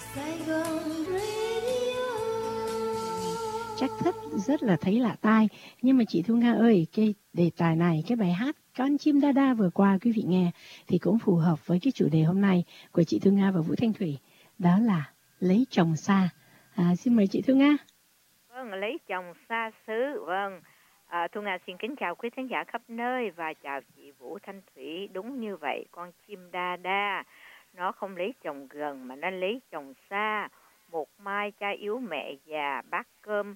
Sài Gòn Radio. Chắc rất là thấy lạ tai, nhưng mà chị Thu Nga ơi, cái đề tài này, cái bài hát Con chim đa đa vừa qua quý vị nghe thì cũng phù hợp với cái chủ đề hôm nay của chị Thu Nga và Vũ Thanh Thủy, đó là lấy chồng xa. Xin mời chị Thu Nga. Vâng, lấy chồng xa xứ. Vâng, Thu Nga xin kính chào quý khán giả khắp nơi và chào chị Vũ Thanh Thủy. Đúng như vậy, con chim đa đa nó không lấy chồng gần mà nó lấy chồng xa. Một mai cha yếu mẹ già, bát cơm,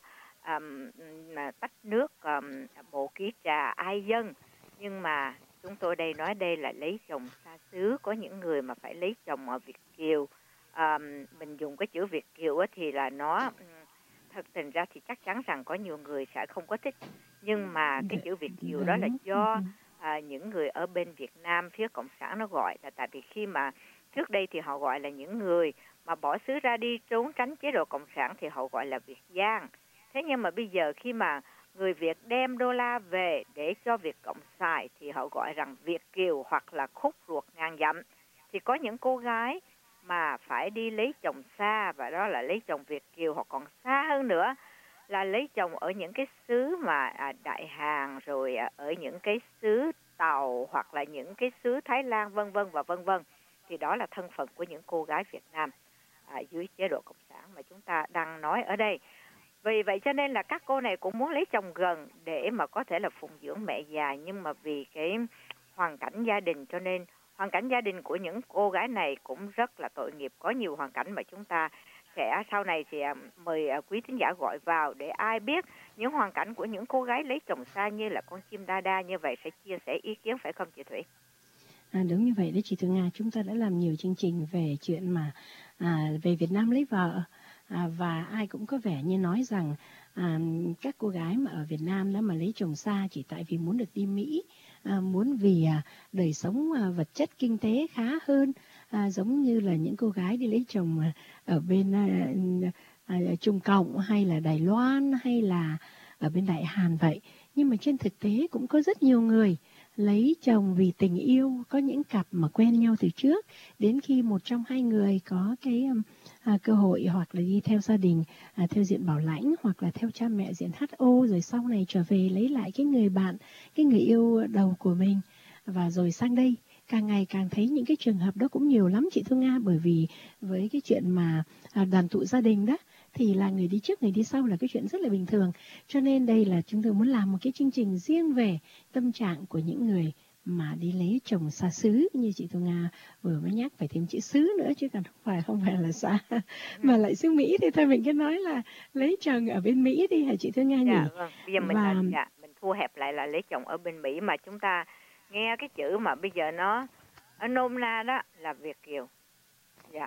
tách nước, bộ ký trà ai dân. Nhưng mà chúng tôi nói đây là lấy chồng xa xứ. Có những người mà phải lấy chồng ở Việt Kiều. Mình dùng cái chữ Việt Kiều thì là nó thật tình ra thì chắc chắn rằng có nhiều người sẽ không có thích, nhưng mà cái chữ Việt Kiều đó là do những người ở bên Việt Nam phía Cộng sản nó gọi là, tại vì khi mà trước đây thì họ gọi là những người mà bỏ xứ ra đi trốn tránh chế độ Cộng sản thì họ gọi là Việt Giang. Thế nhưng mà bây giờ khi mà người Việt đem đô la về để cho Việt Cộng xài thì họ gọi rằng Việt Kiều hoặc là khúc ruột ngàn dặm. Thì có những cô gái mà phải đi lấy chồng xa, và đó là lấy chồng Việt Kiều, hoặc còn xa hơn nữa là lấy chồng ở những cái xứ mà Đại Hàn, rồi ở những cái xứ Tàu, hoặc là những cái xứ Thái Lan, vân vân và vân vân. Thì đó là thân phận của những cô gái Việt Nam dưới chế độ Cộng sản mà chúng ta đang nói ở đây. Vì vậy cho nên là các cô này cũng muốn lấy chồng gần để mà có thể là phụng dưỡng mẹ già, nhưng mà vì cái hoàn cảnh gia đình, cho nên hoàn cảnh gia đình của những cô gái này cũng rất là tội nghiệp. Có nhiều hoàn cảnh mà chúng ta sẽ sau này thì mời quý thính giả gọi vào để ai biết những hoàn cảnh của những cô gái lấy chồng xa như là con chim đa đa như vậy sẽ chia sẻ ý kiến, phải không chị Thủy? Đúng như vậy đấy chị Thu Nga, chúng ta đã làm nhiều chương trình về chuyện mà về Việt Nam lấy vợ, và ai cũng có vẻ như nói rằng các cô gái mà ở Việt Nam đó mà lấy chồng xa chỉ tại vì muốn được đi Mỹ, muốn vì đời sống vật chất kinh tế khá hơn, giống như là những cô gái đi lấy chồng ở bên Trung Cộng hay là Đài Loan hay là ở bên Đại Hàn vậy. Nhưng mà trên thực tế cũng có rất nhiều người lấy chồng vì tình yêu, có những cặp mà quen nhau từ trước, đến khi một trong hai người có cái cơ hội hoặc là đi theo gia đình, theo diện bảo lãnh hoặc là theo cha mẹ diện HO, rồi sau này trở về lấy lại cái người bạn, cái người yêu đầu của mình, và rồi sang đây. Càng ngày càng thấy những cái trường hợp đó cũng nhiều lắm chị Thu Nga, bởi vì với cái chuyện mà đoàn tụ gia đình đó thì là người đi trước người đi sau là cái chuyện rất là bình thường. Cho nên đây là chúng tôi muốn làm một cái chương trình riêng về tâm trạng của những người mà đi lấy chồng xa xứ, như chị Thu Nga vừa mới nhắc, phải thêm chữ xứ nữa chứ còn không phải là xa mà lại xứ Mỹ, thì thôi mình cứ nói là lấy chồng ở bên Mỹ đi hả chị Thu Nga nhỉ? Dạ vâng, bây giờ mình thu hẹp lại là lấy chồng ở bên Mỹ, mà chúng ta nghe cái chữ mà bây giờ nó ở nôm na đó là Việt Kiều. Dạ.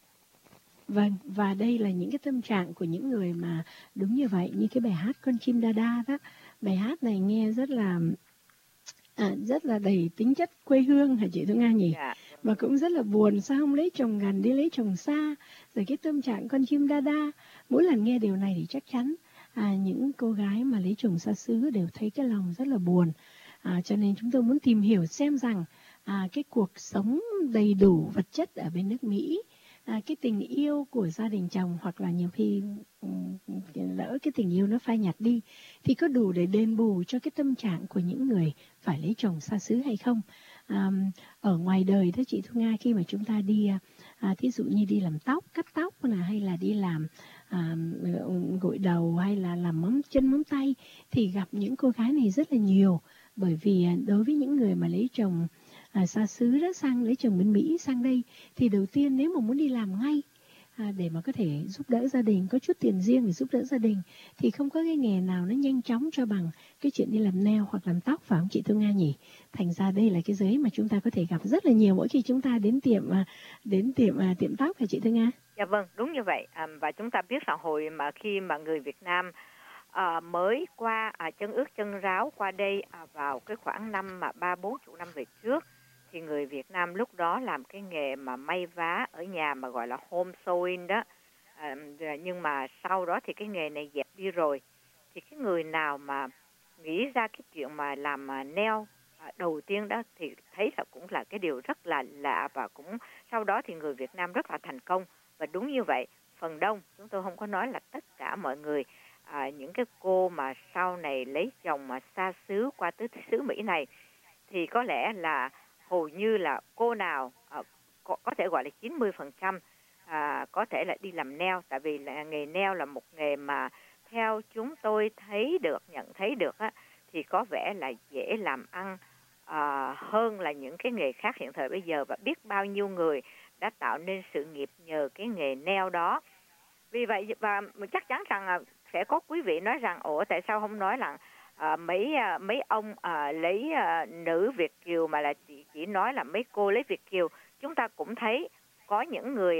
Vâng, và đây là những cái tâm trạng của những người mà đúng như vậy, như cái bài hát Con chim đa đa đó. Bài hát này nghe rất là đầy tính chất quê hương hả chị Thu Nga nhỉ? Dạ. Và cũng rất là buồn, sao không lấy chồng gần đi lấy chồng xa, rồi cái tâm trạng con chim đa đa. Mỗi lần nghe điều này thì chắc chắn những cô gái mà lấy chồng xa xứ đều thấy cái lòng rất là buồn. Cho nên chúng tôi muốn tìm hiểu xem rằng cái cuộc sống đầy đủ vật chất ở bên nước Mỹ, cái tình yêu của gia đình chồng, hoặc là nhiều khi lỡ cái tình yêu nó phai nhạt đi, thì có đủ để đền bù cho cái tâm trạng của những người phải lấy chồng xa xứ hay không. Ở ngoài đời đó chị Thu Nga, khi mà chúng ta đi thí dụ như đi làm tóc, cắt tóc hay là đi làm gội đầu hay là làm móng chân móng tay, thì gặp những cô gái này rất là nhiều. Bởi vì đối với những người mà lấy chồng xa xứ đó, sang lấy chồng bên Mỹ sang đây, thì đầu tiên nếu mà muốn đi làm ngay để mà có thể giúp đỡ gia đình, có chút tiền riêng để giúp đỡ gia đình, thì không có cái nghề nào nó nhanh chóng cho bằng cái chuyện đi làm nail hoặc làm tóc, phải không chị Thu Nga nhỉ? Thành ra đây là cái giới mà chúng ta có thể gặp rất là nhiều mỗi khi chúng ta đến tiệm tóc, hả chị Thu Nga? Dạ vâng, đúng như vậy. Và chúng ta biết là hồi mà khi mà người Việt Nam mới qua chân ướt chân ráo qua đây vào cái khoảng năm mà 30-40 năm về trước, thì người Việt Nam lúc đó làm cái nghề mà may vá ở nhà mà gọi là home sewing đó. Nhưng mà sau đó thì cái nghề này dẹp đi rồi. Thì cái người nào mà nghĩ ra cái chuyện mà làm nail đầu tiên đó thì thấy là cũng là cái điều rất là lạ, và cũng sau đó thì người Việt Nam rất là thành công. Và đúng như vậy, phần đông, chúng tôi không có nói là tất cả mọi người, những cái cô mà sau này lấy chồng mà xa xứ qua tới xứ Mỹ này, thì có lẽ là hầu như là cô nào có thể gọi là 90% có thể là đi làm nail, tại vì là nghề nail là một nghề mà theo chúng tôi nhận thấy được á, thì có vẻ là dễ làm ăn hơn là những cái nghề khác hiện thời bây giờ, và biết bao nhiêu người đã tạo nên sự nghiệp nhờ cái nghề nail đó. Vì vậy, và chắc chắn rằng sẽ có quý vị nói rằng ủa tại sao không nói là mấy ông lấy nữ Việt kiều, mà là chỉ nói là mấy cô lấy Việt kiều. Chúng ta cũng thấy có những người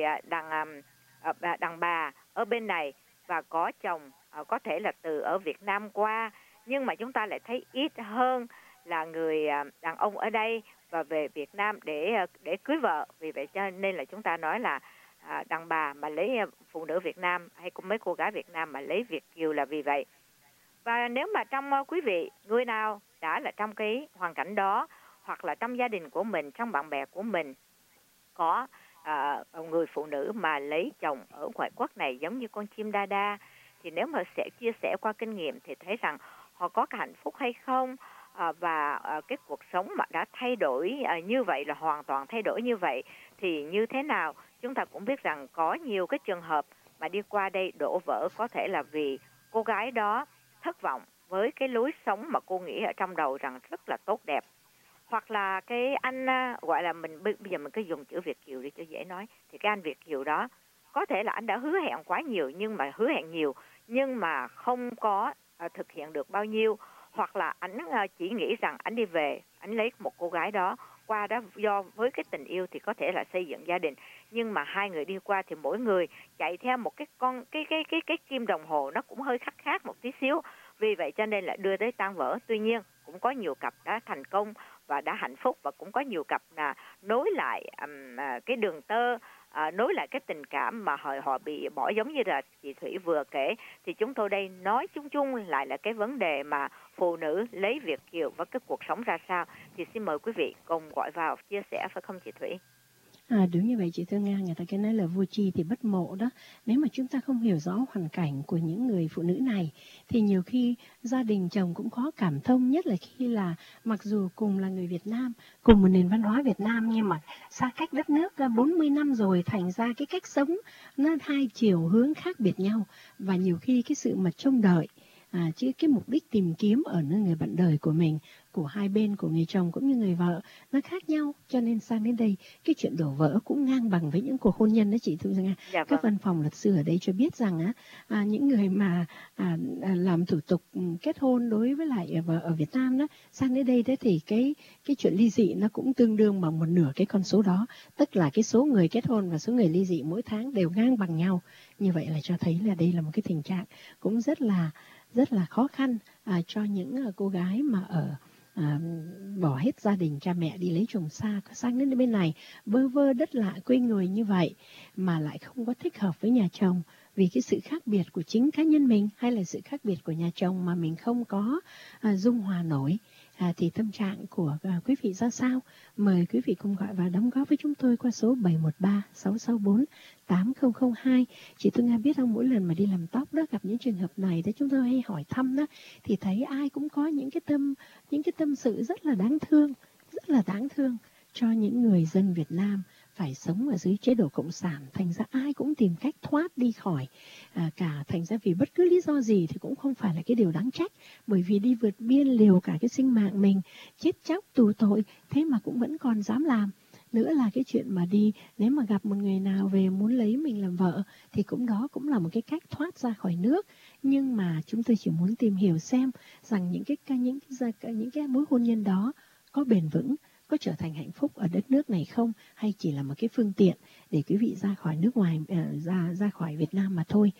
đàn bà ở bên này và có chồng có thể là từ ở Việt Nam qua, nhưng mà chúng ta lại thấy ít hơn là người đàn ông ở đây và về Việt Nam để cưới vợ. Vì vậy cho nên là chúng ta nói là đàn bà mà lấy phụ nữ Việt Nam hay mấy cô gái Việt Nam mà lấy Việt kiều là vì vậy. Và nếu mà trong quý vị người nào đã là trong cái hoàn cảnh đó, hoặc là trong gia đình của mình, trong bạn bè của mình có người phụ nữ mà lấy chồng ở ngoại quốc này giống như con chim đa đa, thì nếu mà sẽ chia sẻ qua kinh nghiệm thì thấy rằng họ có cái hạnh phúc hay không, và cái cuộc sống mà đã thay đổi như vậy, là hoàn toàn thay đổi như vậy thì như thế nào. Chúng ta cũng biết rằng có nhiều cái trường hợp mà đi qua đây đổ vỡ, có thể là vì cô gái đó thất vọng với cái lối sống mà cô nghĩ ở trong đầu rằng rất là tốt đẹp, hoặc là cái anh gọi là bây giờ mình cứ dùng chữ Việt kiều đi cho dễ nói, thì cái anh Việt kiều đó có thể là anh đã hứa hẹn quá nhiều, nhưng mà không có thực hiện được bao nhiêu, hoặc là anh chỉ nghĩ rằng anh đi về, anh lấy một cô gái đó qua đó do với cái tình yêu thì có thể là xây dựng gia đình, nhưng mà hai người đi qua thì mỗi người chạy theo một cái kim đồng hồ nó cũng hơi khác một tí xíu. Vì vậy cho nên là đưa tới tan vỡ. Tuy nhiên cũng có nhiều cặp đã thành công và đã hạnh phúc, và cũng có nhiều cặp là nối lại cái đường tơ, nối lại cái tình cảm mà họ bị bỏ, giống như là chị Thủy vừa kể. Thì chúng tôi đây nói chung lại là cái vấn đề mà phụ nữ lấy Việt kiều và cái cuộc sống ra sao. Thì xin mời quý vị cùng gọi vào chia sẻ, phải không chị Thủy? Đúng như vậy chị Thương Nga, người ta cái nói là vô tri thì bất mộ đó. Nếu mà chúng ta không hiểu rõ hoàn cảnh của những người phụ nữ này thì nhiều khi gia đình chồng cũng khó cảm thông, nhất là khi là mặc dù cùng là người Việt Nam, cùng một nền văn hóa Việt Nam, nhưng mà xa cách đất nước 40 năm rồi, thành ra cái cách sống nó hai chiều hướng khác biệt nhau. Và nhiều khi cái sự mà trông đợi chứ cái mục đích tìm kiếm ở nơi người bạn đời của mình, của hai bên, của người chồng cũng như người vợ, nó khác nhau, cho nên sang đến đây cái chuyện đổ vỡ cũng ngang bằng với những cuộc hôn nhân đó chị Thu Nga. Dạ, các văn phòng luật sư ở đây cho biết rằng những người mà làm thủ tục kết hôn đối với lại vợ ở Việt Nam đó, sang đến đây đó thì cái chuyện ly dị nó cũng tương đương bằng một nửa cái con số đó, tức là cái số người kết hôn và số người ly dị mỗi tháng đều ngang bằng nhau. Như vậy là cho thấy là đây là một cái tình trạng cũng rất là khó khăn cho những cô gái mà bỏ hết gia đình cha mẹ đi lấy chồng xa, sang đến bên này bơ vơ đất lạ quê người như vậy mà lại không có thích hợp với nhà chồng, vì cái sự khác biệt của chính cá nhân mình hay là sự khác biệt của nhà chồng mà mình không có dung hòa nổi. Thì tâm trạng của quý vị ra sao? Mời quý vị cùng gọi và đóng góp với chúng tôi qua số 713-664-8002. Chị Tôi Nga biết không, mỗi lần mà đi làm tóc đó gặp những trường hợp này đó, chúng tôi hay hỏi thăm đó, thì thấy ai cũng có những cái tâm sự rất là đáng thương cho những người dân Việt Nam phải sống ở dưới chế độ cộng sản. Thành ra ai cũng tìm cách thoát đi khỏi cả, thành ra vì bất cứ lý do gì thì cũng không phải là cái điều đáng trách, bởi vì đi vượt biên liều cả cái sinh mạng mình, chết chóc tù tội, thế mà cũng vẫn còn dám làm. Nữa là cái chuyện mà đi, nếu mà gặp một người nào về muốn lấy mình làm vợ thì đó cũng là một cái cách thoát ra khỏi nước. Nhưng mà chúng tôi chỉ muốn tìm hiểu xem rằng những cái mối hôn nhân đó có bền vững, có trở thành hạnh phúc ở đất nước này không, hay chỉ là một cái phương tiện để quý vị ra khỏi nước ngoài, ra khỏi Việt Nam mà thôi.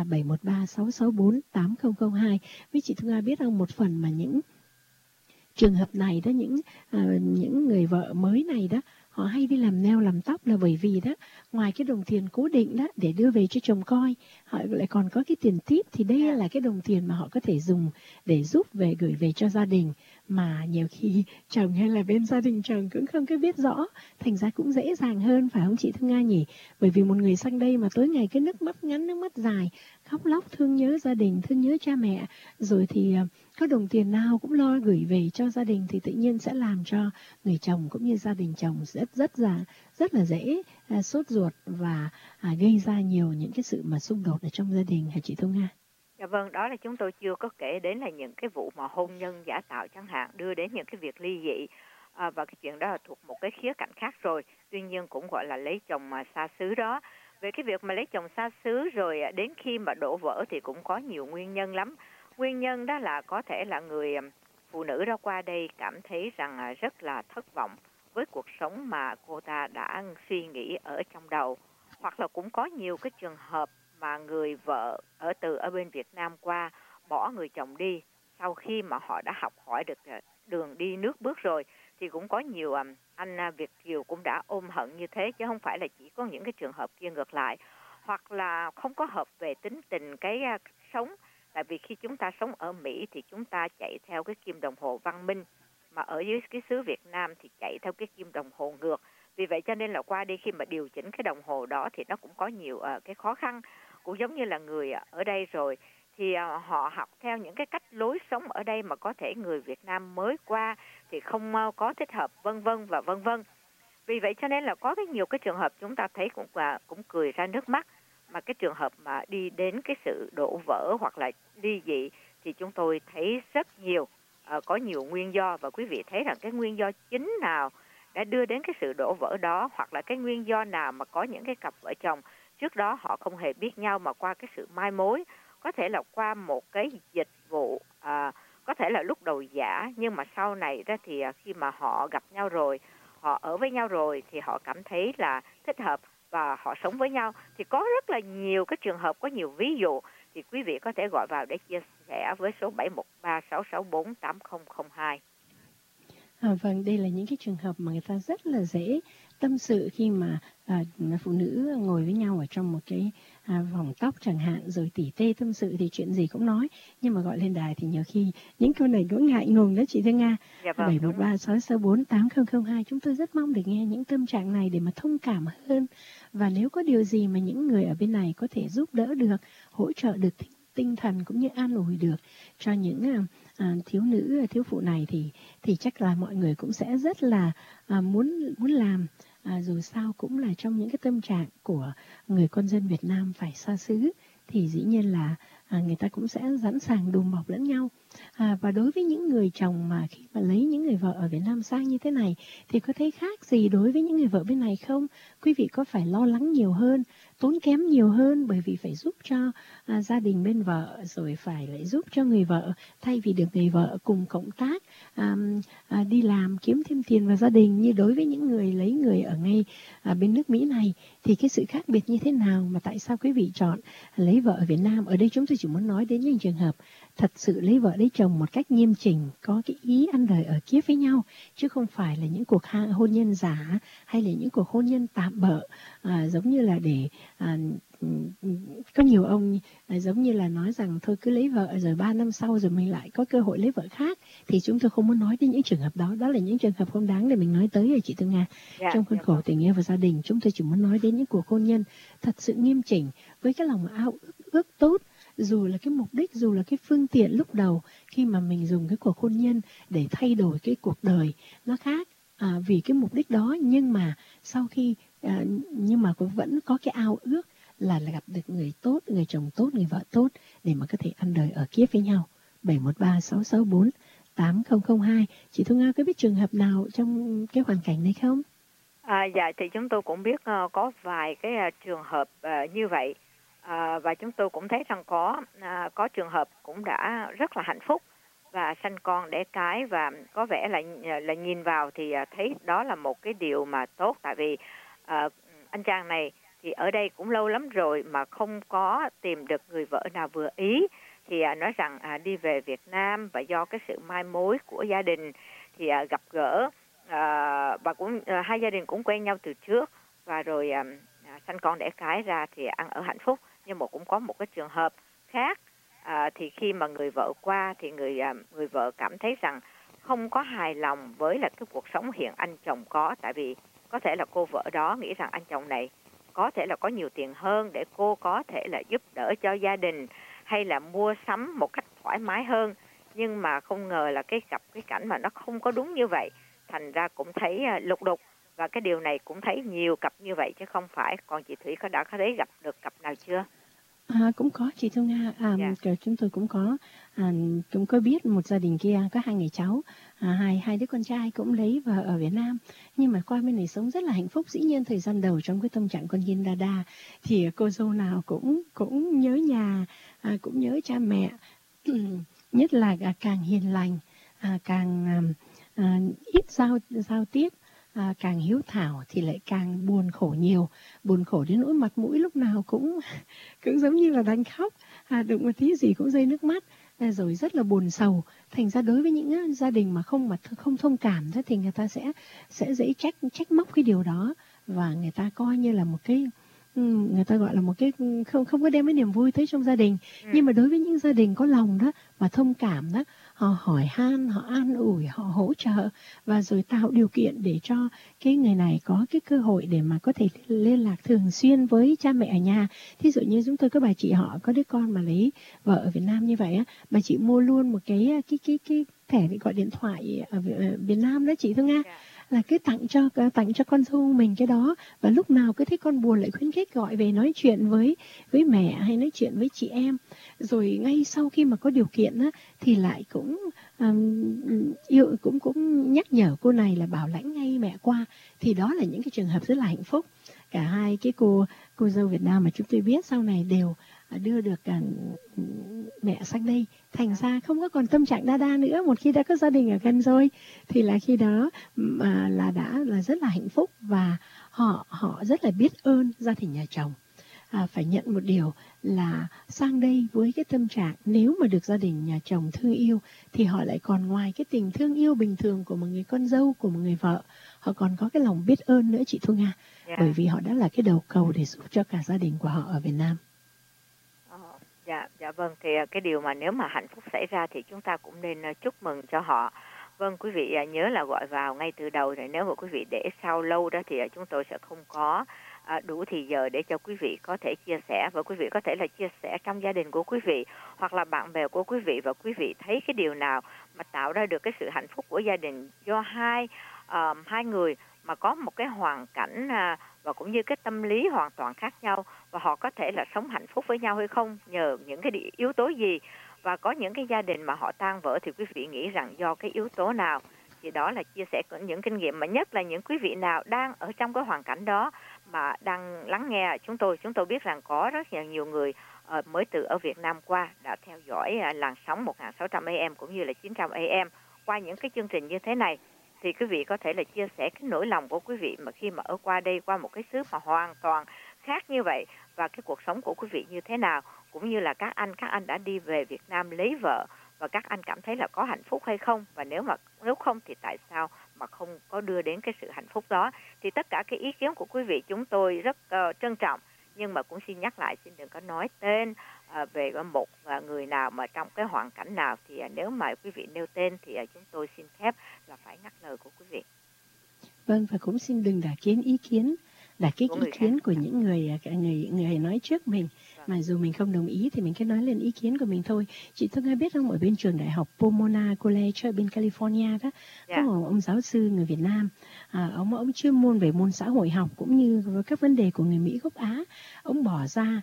713-664-8002. Với chị Thu Nga biết không, một phần mà những trường hợp này đó, những người vợ mới này đó, họ hay đi làm nail làm tóc là bởi vì đó, ngoài cái đồng tiền cố định đó để đưa về cho chồng coi, họ lại còn có cái tiền tip, thì đây là cái đồng tiền mà họ có thể dùng để giúp gửi về cho gia đình. mà nhiều khi chồng hay là bên gia đình chồng cũng không có biết rõ, thành ra cũng dễ dàng hơn, phải không chị Thu Nga nhỉ? Bởi vì một người sang đây mà tối ngày cứ nước mắt ngắn nước mắt dài, khóc lóc thương nhớ gia đình, thương nhớ cha mẹ, rồi thì có đồng tiền nào cũng lo gửi về cho gia đình, thì tự nhiên sẽ làm cho người chồng cũng như gia đình chồng rất là dễ sốt ruột và gây ra nhiều những cái sự mà xung đột ở trong gia đình, hả chị Thu Nga? Dạ vâng, đó là chúng tôi chưa có kể đến là những cái vụ mà hôn nhân giả tạo chẳng hạn, đưa đến những cái việc ly dị, và cái chuyện đó là thuộc một cái khía cạnh khác rồi. Tuy nhiên cũng gọi là lấy chồng mà xa xứ đó. Về cái việc mà lấy chồng xa xứ rồi đến khi mà đổ vỡ thì cũng có nhiều nguyên nhân lắm. Nguyên nhân đó là có thể là người phụ nữ đó qua đây cảm thấy rằng rất là thất vọng với cuộc sống mà cô ta đã suy nghĩ ở trong đầu. Hoặc là cũng có nhiều cái trường hợp mà người vợ ở bên Việt Nam qua bỏ người chồng đi sau khi mà họ đã học hỏi được đường đi nước bước rồi, thì cũng có nhiều anh Việt kiều cũng đã ôm hận như thế, chứ không phải là chỉ có những cái trường hợp kia ngược lại. Hoặc là không có hợp về tính tình cái sống, tại vì khi chúng ta sống ở Mỹ thì chúng ta chạy theo cái kim đồng hồ văn minh, mà ở dưới cái xứ Việt Nam thì chạy theo cái kim đồng hồ ngược. Vì vậy cho nên là qua đi khi mà điều chỉnh cái đồng hồ đó thì nó cũng có nhiều cái khó khăn. Cũng giống như là người ở đây rồi thì họ học theo những cái cách lối sống ở đây mà có thể người Việt Nam mới qua thì không có thích hợp, vân vân và vân vân. Vì vậy cho nên là có nhiều cái trường hợp chúng ta thấy cũng cười ra nước mắt, mà cái trường hợp mà đi đến cái sự đổ vỡ hoặc là ly dị thì chúng tôi thấy rất nhiều, có nhiều nguyên do, và quý vị thấy rằng cái nguyên do chính nào đã đưa đến cái sự đổ vỡ đó, hoặc là cái nguyên do nào mà có những cái cặp vợ chồng trước đó họ không hề biết nhau mà qua cái sự mai mối, có thể là qua một cái dịch vụ, có thể là lúc đầu giả, nhưng mà sau này đó thì khi mà họ gặp nhau rồi, họ ở với nhau rồi thì họ cảm thấy là thích hợp và họ sống với nhau. Thì có rất là nhiều cái trường hợp, có nhiều ví dụ, thì quý vị có thể gọi vào để chia sẻ với số 713-664-8002. Vâng, đây là những cái trường hợp mà người ta rất là dễ tâm sự khi mà phụ nữ ngồi với nhau ở trong một cái vòng tóc chẳng hạn, rồi tỉ tê tâm sự thì chuyện gì cũng nói, nhưng mà gọi lên đài thì nhiều khi những câu này cũng ngại ngùng đó chị Thương Nga. Dạ vâng, 713-664-8002, chúng tôi rất mong được nghe những tâm trạng này để mà thông cảm hơn, và nếu có điều gì mà những người ở bên này có thể giúp đỡ được, hỗ trợ được tinh thần cũng như an ủi được cho những thiếu nữ thiếu phụ này thì chắc là mọi người cũng sẽ rất là muốn làm. Dù sao cũng là trong những cái tâm trạng của người con dân Việt Nam phải xa xứ, thì dĩ nhiên là người ta cũng sẽ sẵn sàng đùm bọc lẫn nhau. Và đối với những người chồng mà khi mà lấy những người vợ ở Việt Nam sang như thế này thì có thấy khác gì đối với những người vợ bên này không? Quý vị có phải lo lắng nhiều hơn, tốn kém nhiều hơn, bởi vì phải giúp cho gia đình bên vợ, rồi phải lại giúp cho người vợ, thay vì được người vợ cùng cộng tác đi làm kiếm thêm tiền vào gia đình. Như đối với những người lấy người ở ngay bên nước Mỹ này thì cái sự khác biệt như thế nào, mà tại sao quý vị chọn lấy vợ ở Việt Nam? Ở đây chúng tôi chỉ muốn nói đến những trường hợp thật sự lấy vợ lấy chồng một cách nghiêm chỉnh, có cái ý ăn đời ở kiếp với nhau, chứ không phải là những cuộc hôn nhân giả hay là những cuộc hôn nhân tạm bợ, giống như là để có nhiều ông giống như là nói rằng thôi cứ lấy vợ rồi 3 năm sau rồi mình lại có cơ hội lấy vợ khác, thì chúng tôi không muốn nói đến những trường hợp đó. Đó là những trường hợp không đáng để mình nói tới rồi chị Thương Nga. Trong khuôn khổ tình yêu và gia đình, chúng tôi chỉ muốn nói đến những cuộc hôn nhân thật sự nghiêm chỉnh, với cái lòng ao ước tốt, dù là cái mục đích, dù là cái phương tiện lúc đầu khi mà mình dùng cái cuộc hôn nhân để thay đổi cái cuộc đời nó khác vì cái mục đích đó, nhưng mà sau khi nhưng mà cũng vẫn có cái ao ước là gặp được người tốt, người chồng tốt, người vợ tốt để mà có thể ăn đời ở kiếp với nhau. 713-664-8002. Chị Thu Nga có biết trường hợp nào trong cái hoàn cảnh này không? Dạ, thì chúng tôi cũng biết có vài cái trường hợp như vậy, và chúng tôi cũng thấy rằng có trường hợp cũng đã rất là hạnh phúc và sanh con đẻ cái, và có vẻ là nhìn vào thì thấy đó là một cái điều mà tốt. Tại vì anh chàng này thì ở đây cũng lâu lắm rồi mà không có tìm được người vợ nào vừa ý, thì nói rằng đi về Việt Nam, và do cái sự mai mối của gia đình thì gặp gỡ, và cũng hai gia đình cũng quen nhau từ trước, và rồi sanh con đẻ cái ra thì ăn ở hạnh phúc. Nhưng mà cũng có một cái trường hợp khác, thì khi mà người vợ qua thì người vợ cảm thấy rằng không có hài lòng với là cái cuộc sống hiện anh chồng có, tại vì có thể là cô vợ đó nghĩ rằng anh chồng này có thể là có nhiều tiền hơn để cô có thể là giúp đỡ cho gia đình hay là mua sắm một cách thoải mái hơn, nhưng mà không ngờ là cái cảnh mà nó không có đúng như vậy, thành ra cũng thấy lục đục, và cái điều này cũng thấy nhiều cặp như vậy chứ không phải. Còn chị Thủy đã có thấy gặp được cặp nào chưa? Cũng có chị Thu Nga, chúng tôi cũng có biết một gia đình kia có 2 người cháu, hai đứa con trai cũng lấy vợ ở Việt Nam, nhưng mà qua bên này sống rất là hạnh phúc. Dĩ nhiên thời gian đầu trong cái tâm trạng con Yin Dada thì cô dâu nào cũng nhớ nhà, cũng nhớ cha mẹ, nhất là càng hiền lành, càng ít giao tiếp, càng hiếu thảo thì lại càng buồn khổ nhiều, buồn khổ đến nỗi mặt mũi lúc nào cũng giống như là đang khóc, đụng một tí gì cũng rơi nước mắt, rồi rất là buồn sầu. Thành ra đối với những gia đình mà không thông cảm thế thì người ta sẽ dễ trách móc cái điều đó, và người ta coi như là một cái, người ta gọi là một cái không có đem cái niềm vui tới trong gia đình. Nhưng mà đối với những gia đình có lòng đó và thông cảm đó, họ hỏi han, họ an ủi, họ hỗ trợ và rồi tạo điều kiện để cho cái người này có cái cơ hội để mà có thể liên lạc thường xuyên với cha mẹ ở nhà. Thí dụ như chúng tôi có bà chị họ có đứa con mà lấy vợ ở Việt Nam như vậy á, bà chị mua luôn một cái thẻ gọi điện thoại ở Việt Nam đó chị Thương Nga, là cứ tặng cho con dâu mình cái đó, và lúc nào cứ thấy con buồn lại khuyến khích gọi về nói chuyện với mẹ hay nói chuyện với chị em. Rồi ngay sau khi mà có điều kiện á, thì lại cũng cũng nhắc nhở cô này là bảo lãnh ngay mẹ qua. Thì đó là những cái trường hợp rất là hạnh phúc. Cả hai cái cô dâu Việt Nam mà chúng tôi biết sau này đều đưa được mẹ sang đây, thành ra không có còn tâm trạng đa nữa. Một khi đã có gia đình ở gần rồi thì là khi đó là đã là rất là hạnh phúc, và họ rất là biết ơn gia đình nhà chồng. Phải nhận một điều là sang đây với cái tâm trạng nếu mà được gia đình nhà chồng thương yêu thì họ lại còn ngoài cái tình thương yêu bình thường của một người con dâu, của một người vợ, họ còn có cái lòng biết ơn nữa chị Thu Nga. Bởi vì họ đã là cái đầu cầu để giúp cho cả gia đình của họ ở Việt Nam. Dạ vâng, thì cái điều mà nếu mà hạnh phúc xảy ra thì chúng ta cũng nên chúc mừng cho họ. Vâng, quý vị nhớ là gọi vào ngay từ đầu, rồi nếu mà quý vị để sau lâu đó thì chúng tôi sẽ không có đủ thì giờ để cho quý vị có thể chia sẻ, và quý vị có thể là chia sẻ trong gia đình của quý vị hoặc là bạn bè của quý vị, và quý vị thấy cái điều nào mà tạo ra được cái sự hạnh phúc của gia đình do hai người mà có một cái hoàn cảnh và cũng như cái tâm lý hoàn toàn khác nhau, và họ có thể là sống hạnh phúc với nhau hay không, nhờ những cái yếu tố gì. Và có những cái gia đình mà họ tan vỡ thì quý vị nghĩ rằng do cái yếu tố nào, thì đó là chia sẻ những kinh nghiệm, mà nhất là những quý vị nào đang ở trong cái hoàn cảnh đó mà đang lắng nghe chúng tôi biết rằng có rất là nhiều người mới từ ở Việt Nam qua đã theo dõi làn sóng 1600 AM cũng như là 900 AM qua những cái chương trình như thế này. Thì quý vị có thể là chia sẻ cái nỗi lòng của quý vị mà khi mà ở qua đây, qua một cái xứ mà hoàn toàn khác như vậy, và cái cuộc sống của quý vị như thế nào, cũng như là các anh đã đi về Việt Nam lấy vợ và các anh cảm thấy là có hạnh phúc hay không, và nếu không thì tại sao mà không có đưa đến cái sự hạnh phúc đó. Thì tất cả cái ý kiến của quý vị chúng tôi rất trân trọng, nhưng mà cũng xin nhắc lại, xin đừng có nói tên về một người nào mà trong cái hoàn cảnh nào, thì nếu mà quý vị nêu tên thì chúng tôi xin phép là phải ngắt lời của quý vị. Vâng, và cũng xin đừng đả kích ý kiến của những người nói trước mình. Mà dù mình không đồng ý thì mình cứ nói lên ý kiến của mình thôi. Chị Thương Nga biết không, ở bên trường đại học Pomona College ở bên California đó, có một ông giáo sư người Việt Nam, ông chuyên môn về môn xã hội học cũng như các vấn đề của người Mỹ gốc Á. Ông bỏ ra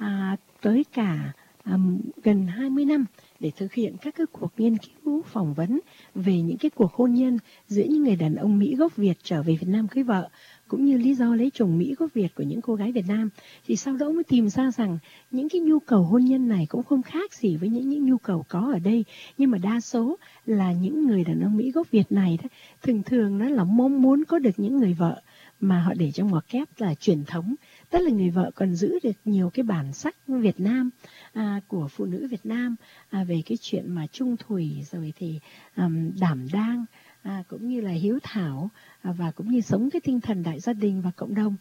tới cả gần 20 năm để thực hiện các cái cuộc nghiên cứu phỏng vấn về những cái cuộc hôn nhân giữa những người đàn ông Mỹ gốc Việt trở về Việt Nam cưới vợ, cũng như lý do lấy chồng Mỹ gốc Việt của những cô gái Việt Nam. Thì sau đó mới tìm ra rằng những cái nhu cầu hôn nhân này cũng không khác gì với những nhu cầu có ở đây, nhưng mà đa số là những người đàn ông Mỹ gốc Việt này đó, thường nó là mong muốn có được những người vợ mà họ để trong ngoặc kép là truyền thống, tức là người vợ còn giữ được nhiều cái bản sắc Việt Nam của phụ nữ Việt Nam về cái chuyện mà trung thủy, rồi thì đảm đang, cũng như là hiếu thảo, và cũng như sống cái tinh thần đại gia đình và cộng đồng.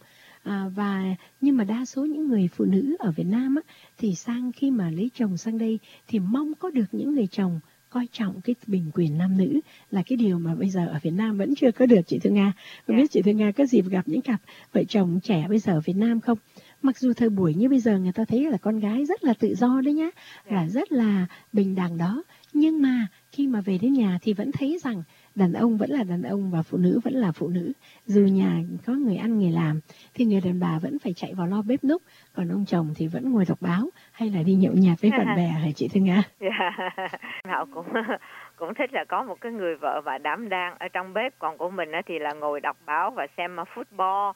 Nhưng mà đa số những người phụ nữ ở Việt Nam á, thì khi mà lấy chồng sang đây thì mong có được những người chồng coi trọng cái bình quyền nam nữ là cái điều mà bây giờ ở Việt Nam vẫn chưa có được, chị Thương Nga. Không biết chị Thương Nga có dịp gặp những cặp vợ chồng trẻ bây giờ ở Việt Nam không? Mặc dù thời buổi như bây giờ người ta thấy là con gái rất là tự do đấy nhá, là rất là bình đẳng đó, nhưng mà khi mà về đến nhà thì vẫn thấy rằng đàn ông vẫn là đàn ông và phụ nữ vẫn là phụ nữ. Dù nhà có người ăn người làm thì người đàn bà vẫn phải chạy vào lo bếp núc, còn ông chồng thì vẫn ngồi đọc báo hay là đi nhậu nhẹt với bạn bè hả chị Thương Nga? Họ cũng thích là có một cái người vợ và đảm đang ở trong bếp, còn của mình thì là ngồi đọc báo và xem football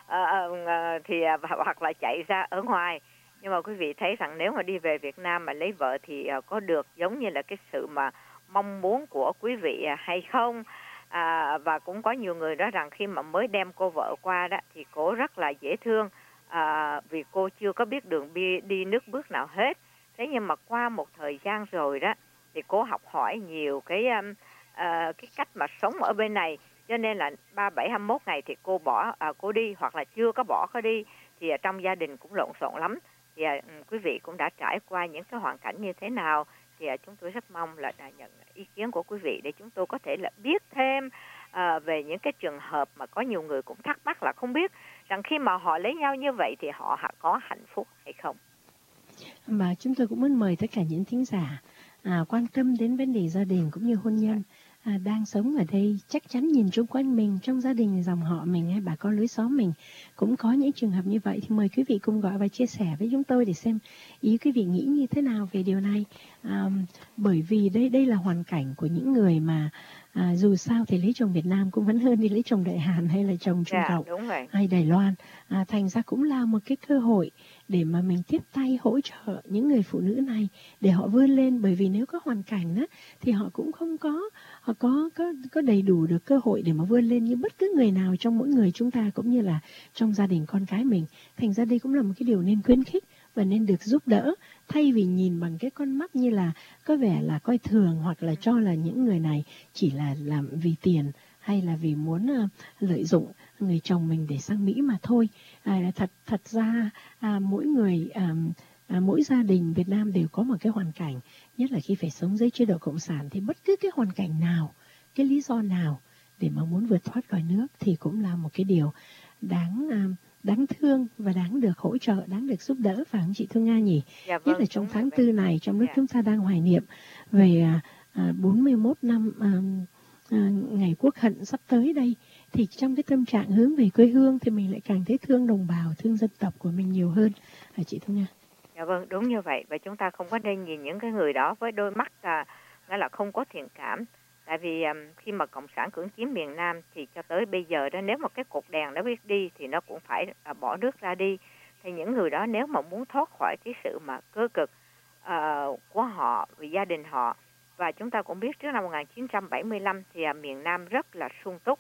thì hoặc là chạy ra ở ngoài. Nhưng mà quý vị thấy rằng nếu mà đi về Việt Nam mà lấy vợ thì có được giống như là cái sự mà mong muốn của quý vị hay không? Và cũng có nhiều người nói rằng khi mà mới đem cô vợ qua đó thì cô rất là dễ thương, vì cô chưa có biết đường đi nước bước nào hết. Thế nhưng mà qua một thời gian rồi đó thì cô học hỏi nhiều cái cách mà sống ở bên này, cho nên là 37-21 ngày thì cô cô đi, hoặc là chưa có bỏ có đi, thì trong gia đình cũng lộn xộn lắm. Thì quý vị cũng đã trải qua những cái hoàn cảnh như thế nào, thì chúng tôi rất mong là nhận ý kiến của quý vị để chúng tôi có thể là biết thêm về những cái trường hợp mà có nhiều người cũng thắc mắc là không biết rằng khi mà họ lấy nhau như vậy thì họ có hạnh phúc hay không. Mà chúng tôi cũng muốn mời tất cả những thính giả quan tâm đến vấn đề gia đình cũng như hôn nhân, đang sống ở đây, chắc chắn nhìn chung quanh mình, trong gia đình, dòng họ mình hay bà con lối xóm mình cũng có những trường hợp như vậy, thì mời quý vị cùng gọi và chia sẻ với chúng tôi để xem ý quý vị nghĩ như thế nào về điều này. Bởi vì đây là hoàn cảnh của những người mà dù sao thì lấy chồng Việt Nam cũng vẫn hơn đi lấy chồng Đại Hàn hay là chồng Trung Cộng hay Đài Loan. Thành ra cũng là một cái cơ hội để mà mình tiếp tay hỗ trợ những người phụ nữ này để họ vươn lên, bởi vì nếu có hoàn cảnh đó thì họ cũng không có đầy đủ được cơ hội để mà vươn lên như bất cứ người nào trong mỗi người chúng ta, cũng như là trong gia đình con cái mình. Thành ra đây cũng là một cái điều nên khuyến khích và nên được giúp đỡ, thay vì nhìn bằng cái con mắt như là có vẻ là coi thường, hoặc là cho là những người này chỉ là làm vì tiền hay là vì muốn lợi dụng người chồng mình để sang Mỹ mà thôi. Thật ra mỗi người, mỗi gia đình Việt Nam đều có một cái hoàn cảnh, nhất là khi phải sống dưới chế độ cộng sản, thì bất cứ cái hoàn cảnh nào, cái lý do nào để mà muốn vượt thoát khỏi nước thì cũng là một cái điều đáng thương và đáng được hỗ trợ, đáng được giúp đỡ, phải không chị Thương Nga nhỉ? Dạ, vâng, nhất là trong tháng 4 này, trong lúc chúng ta đang hoài niệm về 41 năm ngày Quốc hận sắp tới đây, thì trong cái tâm trạng hướng về quê hương thì mình lại càng thấy thương đồng bào, thương dân tộc của mình nhiều hơn, hả chị Thương Nga? Dạ vâng, đúng như vậy. Và chúng ta không có nên nhìn những cái người đó với đôi mắt nghĩa là không có thiện cảm. Tại vì khi mà Cộng sản cưỡng chiếm miền Nam thì cho tới bây giờ đó, nếu mà cái cột đèn nó biết đi thì nó cũng phải bỏ nước ra đi. Thì những người đó nếu mà muốn thoát khỏi cái sự mà cơ cực của họ, vì gia đình họ, và chúng ta cũng biết trước năm 1975 thì miền Nam rất là sung túc,